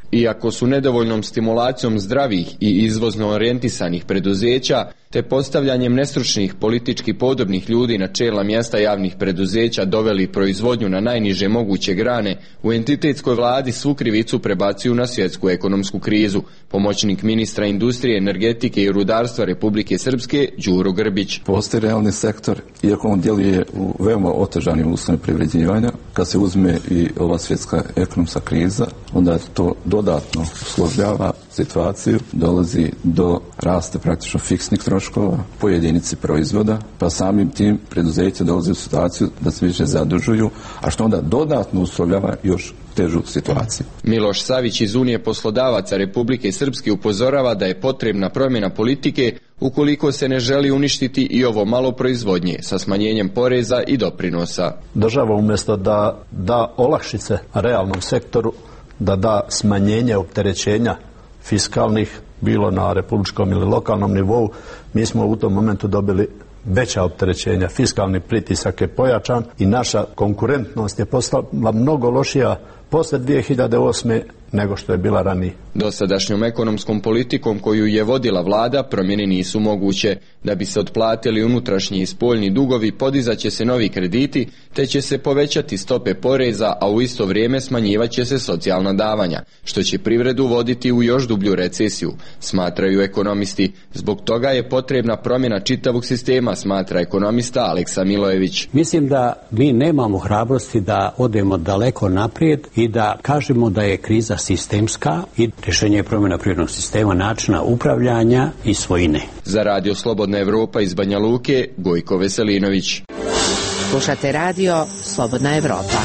Iako su nedovoljnom stimulacijom zdravih i izvozno orijentisanih preduzeća te postavljanjem nestručnih politički podobnih ljudi na čelna mjesta javnih preduzeća doveli proizvodnju na najniže moguće grane, u entitetskoj vladi svu krivicu prebacuju na svjetsku ekonomsku krizu. Pomoćnik ministra industrije, energetike i rudarstva Republike Srpske Đuro Grbić. Postoji realni sektor, iako on djeluje u veoma otežanim uslovima privređivanja, kad se uzme i ova svjetska ekonomska kriza, onda to dodatno uslovljava situaciju, dolazi do rasta praktično fiksnih troškova po jedinici proizvoda, pa samim tim preduzeća dolazi u situaciju da se više zadužuju, a što onda dodatno uslovljava još težu situaciju. Miloš Savić iz Unije poslodavaca Republike Srpske upozorava da je potrebna promjena politike ukoliko se ne želi uništiti i ovo malo proizvodnje sa smanjenjem poreza i doprinosa. Država umjesto da da olakšice realnom sektoru, da da smanjenje opterećenja fiskalnih, bilo na republičkom ili lokalnom nivou, mi smo u tom momentu dobili veća opterećenja. Fiskalni pritisak je pojačan i naša konkurentnost je postala mnogo lošija posle dvije hiljade osme nego što je bila ranije. Dosadašnjom ekonomskom politikom koju je vodila vlada promjene nisu moguće. Da bi se otplatili unutrašnji i spoljni dugovi, podizat će se novi krediti, te će se povećati stope poreza, a u isto vrijeme smanjivat će se socijalna davanja, što će privredu voditi u još dublju recesiju, smatraju ekonomisti. Zbog toga je potrebna promjena čitavog sistema, smatra ekonomista Aleksa Milojević. Mislim da mi nemamo hrabrosti da odemo daleko naprijed i da kažemo da je kriza sistemska i rješenje je promjena prirodnog sistema, načina upravljanja i svojine. Za Radio Slobodna Evropa iz Banja Luke, Gojko Veselinović. Slušate radio Slobodna Evropa.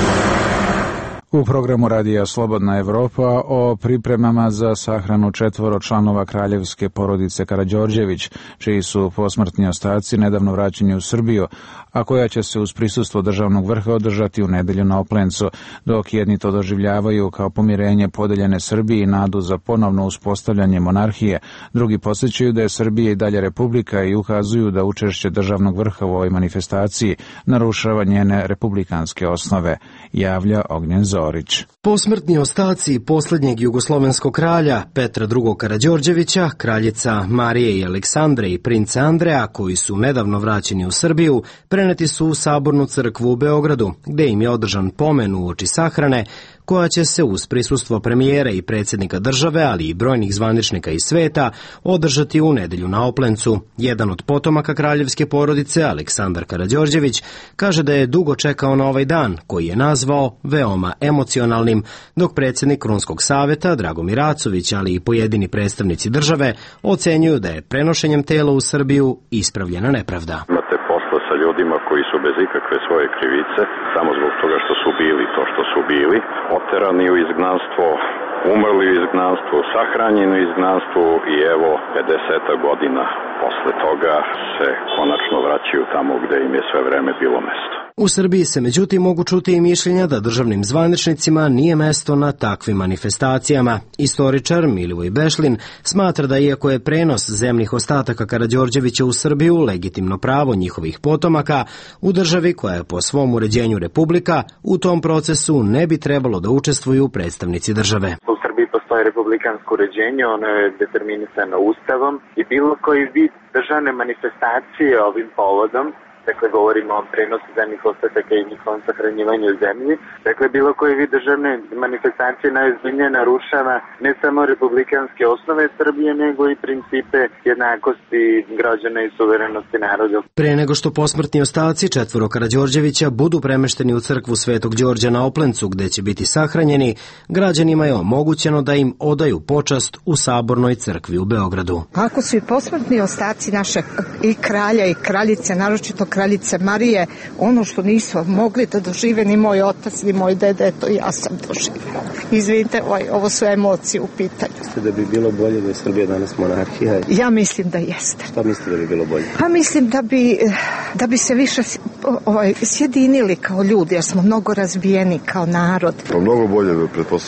U programu Radija Slobodna Evropa o pripremama za sahranu četvoro članova kraljevske porodice Karađorđević, čiji su posmrtni ostaci nedavno vraćeni u Srbiju, a koja će se uz prisustvo državnog vrha održati u nedelju na Oplencu, dok jedni to doživljavaju kao pomirenje podeljene Srbije i nadu za ponovno uspostavljanje monarhije, drugi podsjećaju da je Srbija i dalje republika i ukazuju da učešće državnog vrha u ovoj manifestaciji narušava njene republikanske osnove, javlja Ognjen Zorić. Posmrtni ostaci posljednjeg jugoslovenskog kralja Petra drugog Karađorđevića, kraljica Marije i Aleksandre i princa Andreja, koji su nedavno vraćeni u Srbiju, preneti su u Sabornu crkvu u Beogradu, gdje im je održan pomen uoči sahrane, koja će se uz prisustvo premijera i predsjednika države, ali i brojnih zvaničnika iz sveta, održati u nedelju na Oplencu. Jedan od potomaka kraljevske porodice, Aleksandar Karađorđević, kaže da je dugo čekao na ovaj dan, koji je nazvao veoma emocionalnim, dok predsjednik Krunskog savjeta, Dragomir Racović, ali i pojedini predstavnici države, ocenjuju da je prenošenjem tela u Srbiju ispravljena nepravda. Imate posla sa ljudima koji su bez ikakve svoje krivice, samo zbog toga što su bili to što su bili, oterani u izgnanstvo, umrli u izgnanstvu, sahranjeni u izgnanstvu i evo pedeset godina posle toga se konačno vraćaju tamo gde im je sve vreme bilo mesto. U Srbiji se međutim mogu čuti i mišljenja da državnim zvaničnicima nije mesto na takvim manifestacijama. Istoričar Milivoj Bešlin smatra da iako je prenos zemljih ostataka Karađorđevića u Srbiju legitimno pravo njihovih potomaka, u državi koja je po svom uređenju republika, u tom procesu ne bi trebalo da učestvuju predstavnici države. U Srbiji postoji republikansko uređenje, ono je determinisano ustavom i bilo koji vid državne manifestacije ovim povodom, dakle govorimo o prenosu zemljih ostataka i njihovom sahranjivanju u zemlji. Dakle, bilo koji vid državne manifestacije najozbiljnije narušava ne samo republikanske osnove Srbije, nego i principe jednakosti građana i suverenosti naroda. Pre nego što posmrtni ostaci četvoro Karađorđevića budu premešteni u crkvu Svetog Đorđa na Oplencu, gde će biti sahranjeni, građanima je omogućeno da im odaju počast u Sabornoj crkvi u Beogradu. Ako su i posmrtni ostaci naše i kralja i kraljice, naročito kraljice Marije, ono što nisu mogli da dožive ni moj otac, ni moj dede, to ja sam doživela. Izvinite, ovo su emocije u pitanju. Mislite da bi bilo bolje da je Srbija danas monarhija? Ja mislim da jeste. Šta mislite da bi bilo bolje? Pa mislim da bi, da bi se više ovaj, sjedinili kao ljudi, jer smo mnogo razbijeni kao narod. Pa mnogo bolje, pretpostavljam.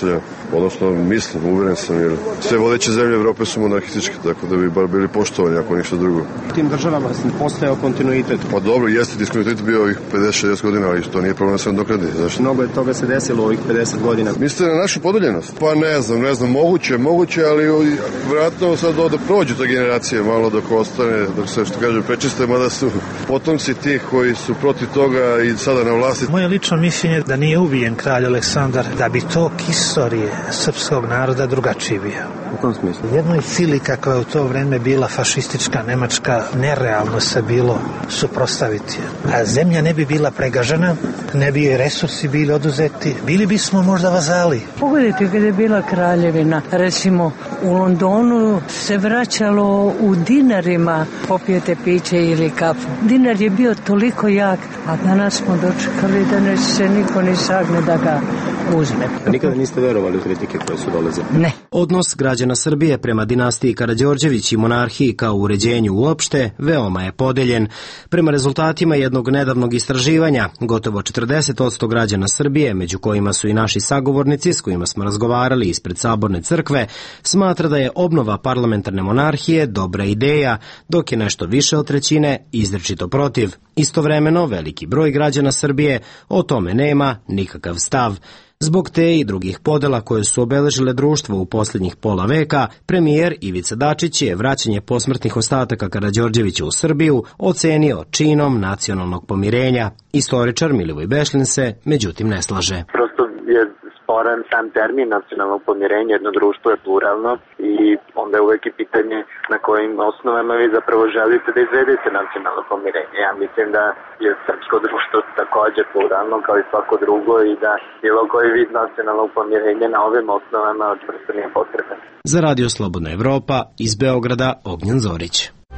odnosno mislim, uveren sam, jer sve vodeće zemlje Evrope su monarhističke, tako da bi bar bili poštovani ako ništa drugo. U tim državama ne postojao kontinuitet. Pa dobro, jeste diskontinuitet bio ovih pedeset šezdeset godina, ali to nije problem da se nadoknadi. Zašto? Mnogo je toga se desilo ovih pedeset godina. Mislite na našu podeljenost? Pa ne znam, ne znam, moguće, moguće, ali vjerojatno sad da prođu ta generacija malo dok ostane, dok se, što kažem, prečiste, mada su potomci tih koji su protiv toga i sada na vlasti. Moje lično mišljenje da nije ubijen kralj Aleksandar, da bi tok istorije srpskog naroda drugačiji bio. U kom smislu? Jednoj sili kakva je u to vreme bila fašistička, nemačka, nerealno se bilo suprotstaviti. A zemlja ne bi bila pregažena, ne bi joj resursi bili oduzeti, bili bismo možda vazali. Pogledajte kada je bila kraljevina, recimo u Londonu se vraćalo u dinarima, popijete piće ili kafu. Dinar je bio toliko jak, a danas smo dočekali da ne se niko ni sagne da ga uzme. A nikada niste verovali u kritike koje su dolazile? Ne. Odnos građana Srbije prema dinastiji Karađorđević i monarhiji kao uređenju uopšte veoma je podeljen. Prema rezultatima jednog nedavnog istraživanja, gotovo četrdeset posto građana Srbije, među kojima su i naši sagovornici s kojima smo razgovarali ispred Saborne crkve, smatra da je obnova parlamentarne monarhije dobra ideja, dok je nešto više od trećine izričito protiv. Istovremeno, veliki broj građana Srbije o tome nema nikakav stav. Zbog te i drugih podela koje su obeležile društvo u posljednjih pola veka, premijer Ivica Dačić je vraćanje posmrtnih ostataka Karađorđevića u Srbiju ocenio činom nacionalnog pomirenja. Istoričar Milivoj Bešlin se međutim ne slaže. Prosto je sporan sam termin nacionalnog pomirenja, jedno društvo je pluralno i onda je uvek i pitanje na kojim osnovama vi zapravo želite da izvedete nacionalno pomirenje. Ja mislim da je srpsko društvo također pluralno kao i svako drugo i da bilo koji vid nacionalnog pomirenja na ovim osnovama čvrsto nije potreban. Za Radio Slobodna Evropa iz Beograda Ognjen Zorić.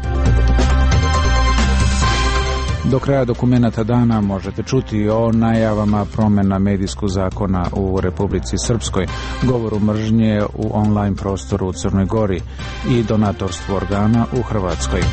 Do kraja dokumenata dana možete čuti o najavama promjena medijskog zakona u Republici Srpskoj, govoru mržnje u online prostoru u Crnoj Gori i donatorstvu organa u Hrvatskoj.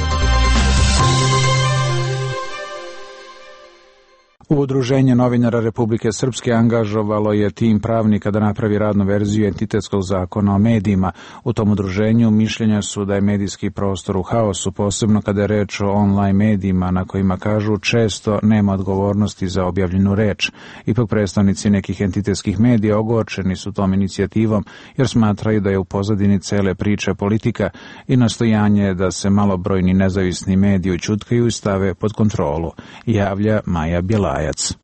Udruženje novinara Republike Srpske angažovalo je tim pravnika da napravi radnu verziju entitetskog zakona o medijima. U tom udruženju mišljenja su da je medijski prostor u haosu, posebno kada je reč o online medijima na kojima kažu često nema odgovornosti za objavljenu reč. Ipak predstavnici nekih entitetskih medija ogorčeni su tom inicijativom jer smatraju da je u pozadini cele priče politika i nastojanje da se malobrojni nezavisni mediji ućutkaju i stave pod kontrolu, javlja Maja Bjelajac.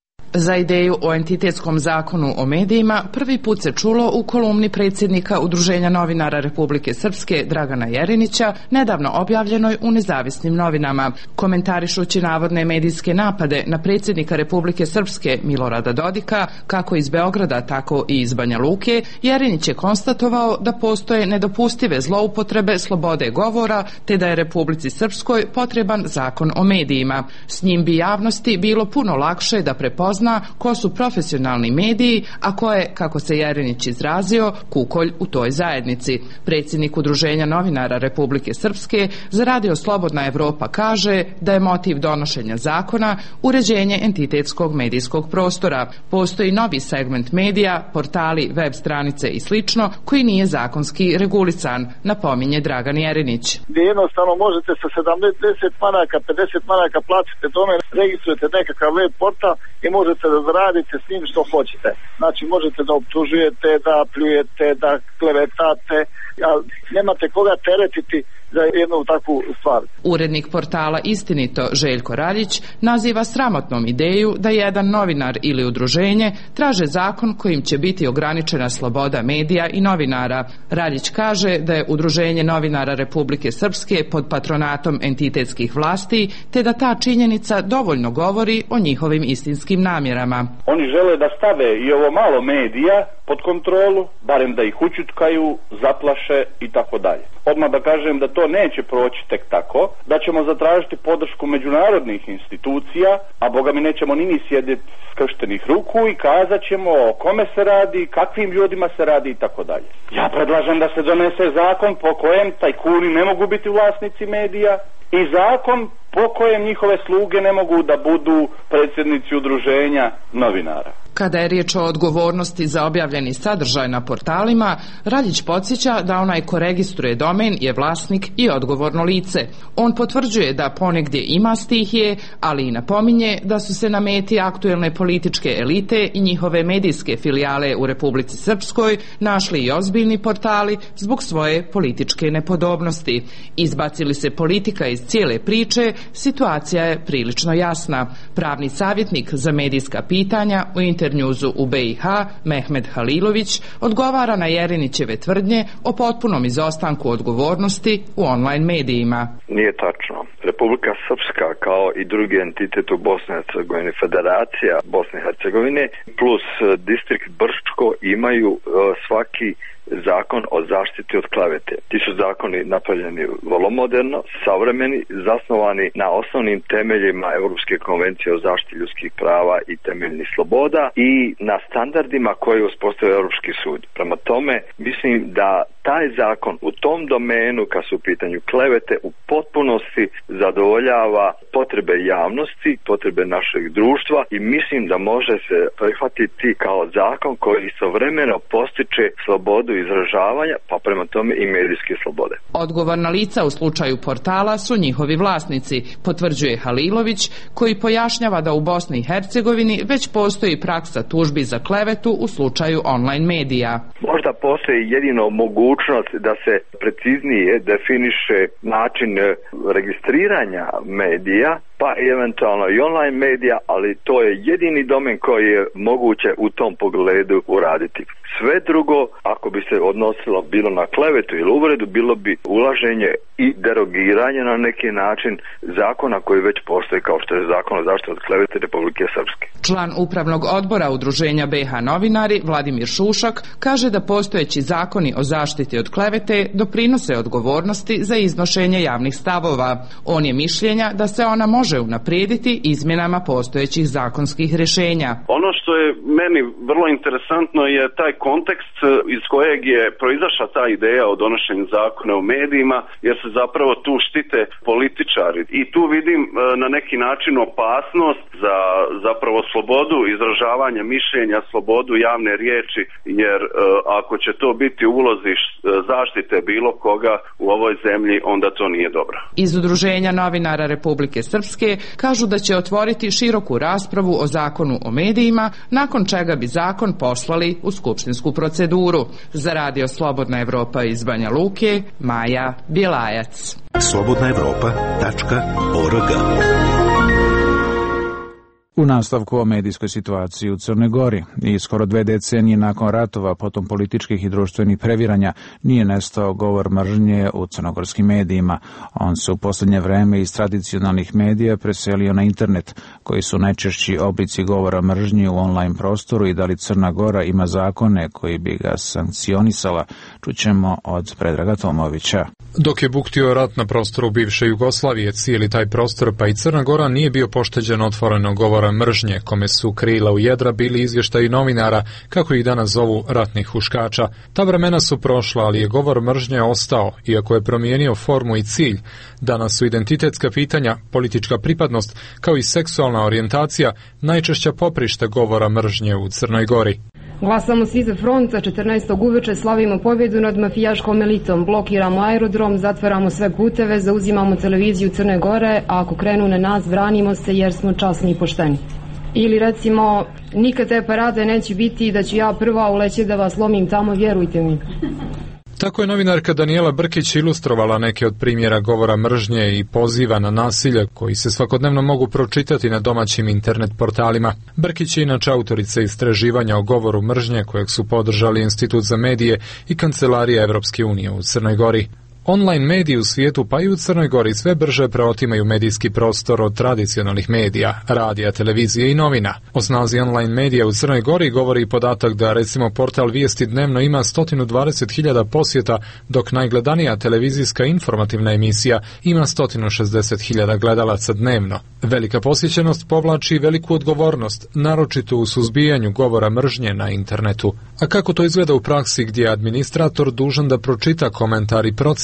Za ideju o entitetskom zakonu o medijima prvi put se čulo u kolumni predsjednika Udruženja novinara Republike Srpske Dragana Jerinića, nedavno objavljenoj u Nezavisnim novinama. Komentarišući navodne medijske napade na predsjednika Republike Srpske Milorada Dodika, kako iz Beograda, tako i iz Banja Luke, Jerinić je konstatovao da postoje nedopustive zloupotrebe slobode govora, te da je Republici Srpskoj potreban zakon o medijima. S njim bi javnosti bilo puno lakše da prepozna ko su profesionalni mediji, a ko je, kako se Jerinić izrazio, kukolj u toj zajednici. Predsjednik Udruženja novinara Republike Srpske za Radio Slobodna Evropa kaže da je motiv donošenja zakona uređenje entitetskog medijskog prostora. Postoji novi segment medija, portali, web stranice i slično, koji nije zakonski regulisan, napominje Dragan Jerinić. Gdje jednostavno možete sa sedamdeset maraka, pedeset maraka platite domen, registrujete nekakav web portal i možete da zaradite s njim što hoćete. Znači možete da optužujete, da pljujete, da klevetate, a nemate koga teretiti za jednu takvu stvar. Urednik portala Istinito Željko Raljić naziva sramotnom ideju da jedan novinar ili udruženje traže zakon kojim će biti ograničena sloboda medija i novinara. Raljić kaže da je Udruženje novinara Republike Srpske pod patronatom entitetskih vlasti, te da ta činjenica dovoljno govori o njihovim istinskim namjerama. Oni žele da stave i ovo malo medija pod kontrolu, barem da ih ućutkaju, zaplaše i tako dalje. Odmah da kažem da to neće proći tek tako, da ćemo zatražiti podršku međunarodnih institucija, a boga mi nećemo ni ni sjediti skrštenih ruku i kazat ćemo o kome se radi, kakvim ljudima se radi i tako dalje. Ja predlažem da se donese zakon po kojem tajkuni ne mogu biti vlasnici medija i zakon po kojem njihove sluge ne mogu da budu predsjednici udruženja novinara. Kada je riječ o odgovornosti za objavljeni sadržaj na portalima, Raljić podsjeća da onaj ko registruje domen je vlasnik i odgovorno lice. On potvrđuje da ponegdje ima stihije, ali i napominje da su se na meti aktuelne političke elite i njihove medijske filijale u Republici Srpskoj našli i ozbiljni portali zbog svoje političke nepodobnosti. Izbacili se politika iz cijele priče, situacija je prilično jasna. Pravni savjetnik za medijska pitanja u Internjuzu u B i H, Mehmed Halilović, odgovara na Jerinićeve tvrdnje o potpunom izostanku odgovornosti u online medijima. Nije tačno. Republika Srpska kao i drugi entitet u Bosni i Hercegovini, Federacija Bosne i Hercegovine plus distrikt Brčko imaju uh, svaki zakon o zaštiti od klevete. Ti su zakoni napravljeni vrlo moderno, savremeni, zasnovani na osnovnim temeljima Europske konvencije o zaštiti ljudskih prava i temeljnih sloboda i na standardima koje je uspostavio Europski sud. Prema tome, mislim da taj zakon u tom domenu, kad su u pitanju klevete, u potpunosti zadovoljava potrebe javnosti, potrebe našeg društva i mislim da može se prihvatiti kao zakon koji istovremeno postiče slobodu izražavanja, pa prema tome i medijske slobode. Odgovorna lica u slučaju portala su njihovi vlasnici, potvrđuje Halilović, koji pojašnjava da u Bosni i Hercegovini već postoji praksa tužbi za klevetu u slučaju online medija. Možda postoji jedino mogućnost da se preciznije definiše način registriranja medija, pa i eventualno i online medija, ali to je jedini domen koji je moguće u tom pogledu uraditi. Sve drugo, ako bi se odnosilo bilo na klevetu ili uvredu, bilo bi ulaženje i derogiranje na neki način zakona koji već postoji, kao što je zakon o zaštiti od klevete Republike Srpske. Član upravnog odbora Udruženja B H novinari Vladimir Šušak kaže da postojeći zakoni o zaštiti od klevete doprinose odgovornosti za iznošenje javnih stavova. On je mišljenja da se ona može unaprijediti izmjenama postojećih zakonskih rješenja. Ono što je meni vrlo interesantno je taj kontekst iz kojeg je proizašla ta ideja o donošenju zakona o medijima, jer se zapravo tu štite političari. I tu vidim na neki način opasnost za zapravo slobodu izražavanja mišljenja, slobodu javne riječi, jer ako će to biti u ulozi zaštite bilo koga u ovoj zemlji, onda to nije dobro. Iz Udruženja novinara Republike Srpske kažu da će otvoriti široku raspravu o zakonu o medijima, nakon čega bi zakon poslali u skupštinsku proceduru. Za Radio Slobodna Evropa iz Banja Luke, Maja Bjelajac. slobodna evropa tačka org. U nastavku o medijskoj situaciji u Crnoj Gori i skoro dve decenije nakon ratova, potom političkih i društvenih previranja, nije nestao govor mržnje u crnogorskim medijima. On se u posljednje vreme iz tradicionalnih medija preselio na internet, koji su najčešći oblici govora mržnje u online prostoru i da li Crna Gora ima zakone koji bi ga sankcionisala, čućemo od Predraga Tomovića. Dok je buktio rat na prostoru bivše Jugoslavije, cijeli taj prostor pa i Crna Gora nije bio pošteđen otvorenog govora mržnje, kome su krila u jedra bili izvještaji novinara, kako ih danas zovu ratnih huškača. Ta vremena su prošla, ali je govor mržnje ostao, iako je promijenio formu i cilj. Danas su identitetska pitanja, politička pripadnost, kao i seksualna orijentacija najčešća poprište govora mržnje u Crnoj Gori. Glasamo svi za front, za četrnaestog uveče slavimo pobjedu nad mafijaškom elitom, blokiramo aerodrom, zatvaramo sve puteve, zauzimamo televiziju Crne Gore, a ako krenu na nas, branimo se jer smo časni i pošteni. Ili recimo, nikad te parade neće biti da ću ja prva uleći da vas lomim tamo, vjerujte mi. Tako je novinarka Danijela Brkić ilustrovala neke od primjera govora mržnje i poziva na nasilje koji se svakodnevno mogu pročitati na domaćim internet portalima. Brkić je inače autorica istraživanja o govoru mržnje kojeg su podržali Institut za medije i Kancelarija Evropske unije u Crnoj Gori. Online mediji u svijetu pa i u Crnoj Gori sve brže preotimaju medijski prostor od tradicionalnih medija, radija, televizije i novina. O snazi online medija u Crnoj Gori govori i podatak da recimo portal Vijesti dnevno ima sto dvadeset hiljada posjeta, dok najgledanija televizijska informativna emisija ima sto šezdeset hiljada gledalaca dnevno. Velika posjećenost povlači veliku odgovornost, naročito u suzbijanju govora mržnje na internetu. A kako to izgleda u praksi gdje je administrator dužan da pročita komentar i procjeni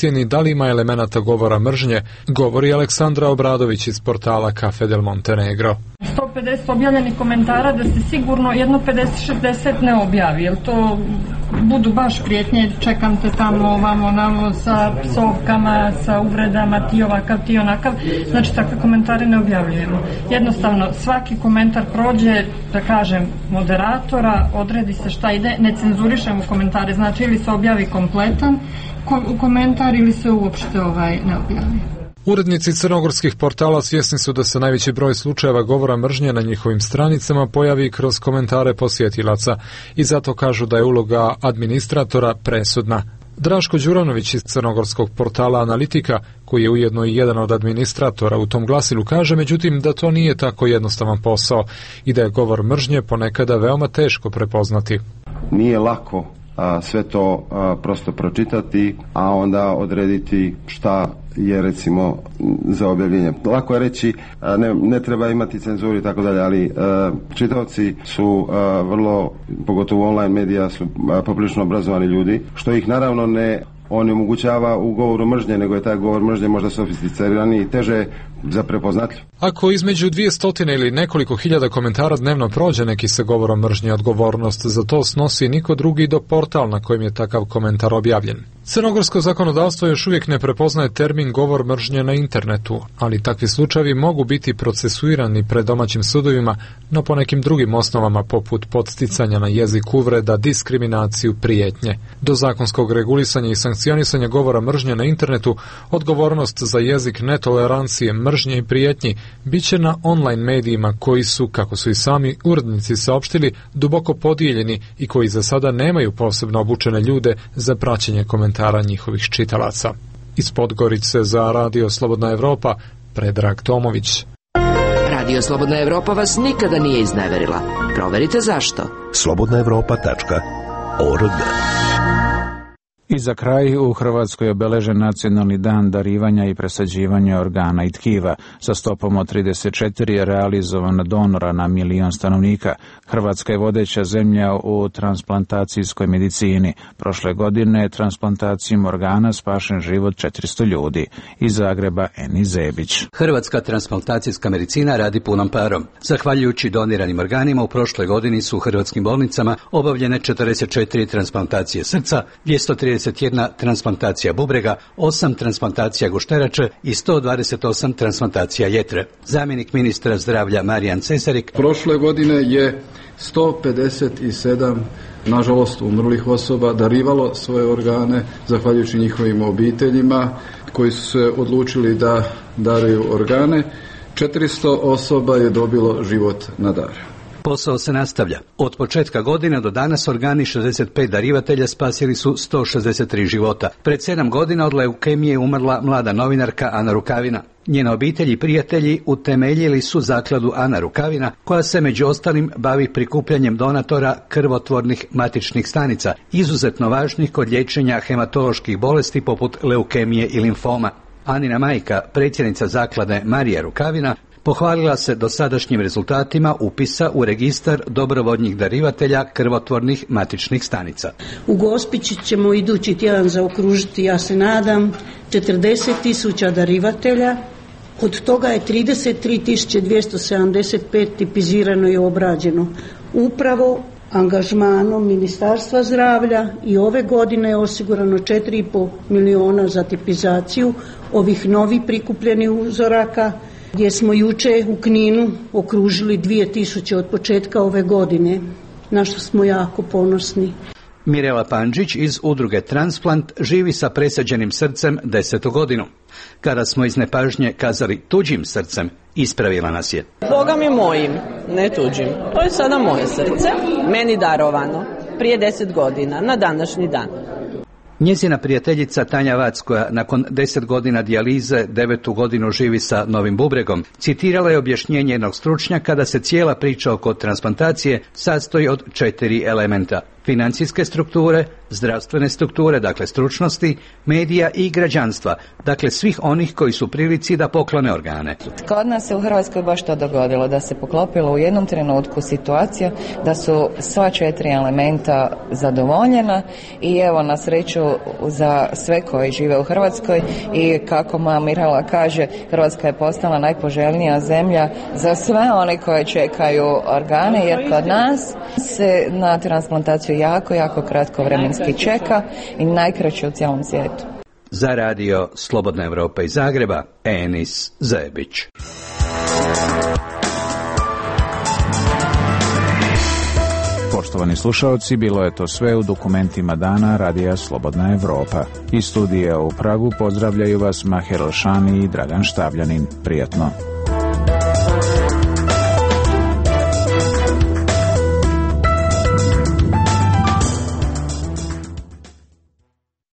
ocjeni da li ima elemenata govora mržnje, govori Aleksandra Obradović iz portala Cafe del Montenegro. sto pedeset objavljenih komentara da se sigurno jedno pedeset šezdeset ne objavi, jer to budu baš prijetnje, čekam te tamo, ovamo, namo, sa psovkama, sa uvredama, ti ovakav, ti onakav, znači takve komentare ne objavljujemo. Jednostavno, svaki komentar prođe, da kažem, moderatora, odredi se šta ide, ne cenzurišemo komentare, znači ili se objavi kompletan komentar ili se uopšte ovaj ne objavi. Urednici crnogorskih portala svjesni su da se najveći broj slučajeva govora mržnje na njihovim stranicama pojavi kroz komentare posjetilaca i zato kažu da je uloga administratora presudna. Draško Đuranović iz crnogorskog portala Analitika, koji je ujedno i jedan od administratora u tom glasilu, kaže međutim da to nije tako jednostavan posao i da je govor mržnje ponekada veoma teško prepoznati. Nije lako a, sve to a, prosto pročitati, a onda odrediti šta je recimo za objavljenje. Lako je reći ne, ne treba imati cenzuru i tako dalje, ali a, čitaoci su a, vrlo, pogotovo online medija, su a, poprilično obrazovani ljudi, što ih naravno ne onemogućava u govoru mržnje, nego je taj govor mržnje možda sofisticirani i teže za prepoznatljiv. Ako između dvije stotine ili nekoliko hiljada komentara dnevno prođe neki se govorom mržnje, odgovornost za to snosi niko drugi do portal na kojem je takav komentar objavljen. Crnogorsko zakonodavstvo još uvijek ne prepoznaje termin govor mržnje na internetu, ali takvi slučajevi mogu biti procesuirani pred domaćim sudovima, no po nekim drugim osnovama poput podsticanja na jezik uvreda, diskriminaciju, prijetnje. Do zakonskog regulisanja i sankcionisanja govora mržnje na internetu, odgovornost za jezik netolerancije, mržnje i prijetnji bit će na online medijima koji su, kako su i sami urednici saopštili, duboko podijeljeni i koji za sada nemaju posebno obučene ljude za praćenje komentara njihovih čitalaca. Iz Podgorice za Radio Slobodna Evropa, Predrag Tomović. Radio Slobodna Evropa vas nikada nije izneverila. Proverite zašto. slobodna evropa tačka org. I za kraj, u Hrvatskoj je obeležen nacionalni dan darivanja i presađivanja organa i tkiva. Sa stopom od trideset četiri je realizovan donora na milion stanovnika. Hrvatska je vodeća zemlja u transplantacijskoj medicini. Prošle godine je transplantacijom organa spašen život četiristo ljudi. Iz Zagreba Eni Zebić. Hrvatska transplantacijska medicina radi punom parom. Zahvaljujući doniranim organima, u prošloj godini su u hrvatskim bolnicama obavljene četrdeset četiri transplantacije srca, dvjesto trideset jedna transplantacija bubrega, osam transplantacija gušterače i sto dvadeset osam transplantacija jetre. Zamjenik ministra zdravlja Marijan Cesarik. Prošle godine je sto pedeset sedam nažalost umrlih osoba darivalo svoje organe zahvaljujući njihovim obiteljima koji su se odlučili da daruju organe. četiristo osoba je dobilo život na dar. Posao se nastavlja. Od početka godine do danas organi šezdeset pet darivatelja spasili su sto šezdeset tri života. Pred sedam godina od leukemije umrla mlada novinarka Ana Rukavina. Njena obitelj i prijatelji utemeljili su zakladu Ana Rukavina, koja se među ostalim bavi prikupljanjem donatora krvotvornih matičnih stanica, izuzetno važnih kod liječenja hematoloških bolesti poput leukemije i limfoma. Anina majka, predsjednica zaklade Marija Rukavina, pohvalila se dosadašnjim rezultatima upisa u registar dobrovoljnih darivatelja krvotvornih matičnih stanica. U Gospići ćemo idući tjedan zaokružiti, ja se nadam, četrdeset tisuća darivatelja. Od toga je trideset tri tisuće dvjesto sedamdeset pet tipizirano i obrađeno. Upravo angažmanom Ministarstva zdravlja i ove godine je osigurano četiri i pol miliona za tipizaciju ovih novih prikupljenih uzoraka, gdje smo juče u Kninu okružili dvije tisuće od početka ove godine, na što smo jako ponosni. Mirela Pandžić iz udruge Transplant živi sa presađenim srcem desetu godinu. Kada smo iz nepažnje kazali tuđim srcem, ispravila nas je. Boga mi mojim, ne tuđim. To je sada moje srce, meni darovano, prije deset godina, na današnji dan. Njezina prijateljica Tanja Vac, koja nakon deset godina dijalize devetu godinu živi sa novim bubregom, citirala je objašnjenje jednog stručnjaka da se cijela priča oko transplantacije sastoji od četiri elementa: financijske strukture, zdravstvene strukture, dakle stručnosti, medija i građanstva, dakle svih onih koji su u prilici da poklone organe. Kod nas se u Hrvatskoj baš to dogodilo, da se poklopilo u jednom trenutku situacija da su sva četiri elementa zadovoljena i evo na sreću za sve koji žive u Hrvatskoj i kako moja Mirela kaže, Hrvatska je postala najpoželjnija zemlja za sve one koje čekaju organe, jer kod nas se na transplantaciju jako, jako kratko vremenski čeka i najkraće u cijelom svijetu. Za radio Slobodna Evropa iz Zagreba, Enis Zebić. Poštovani slušaoci, bilo je to sve u dokumentima dana Radija Slobodna Evropa. Iz studija u Pragu pozdravljaju vas Maher Elšani i Dragan Štavljanin. Prijatno.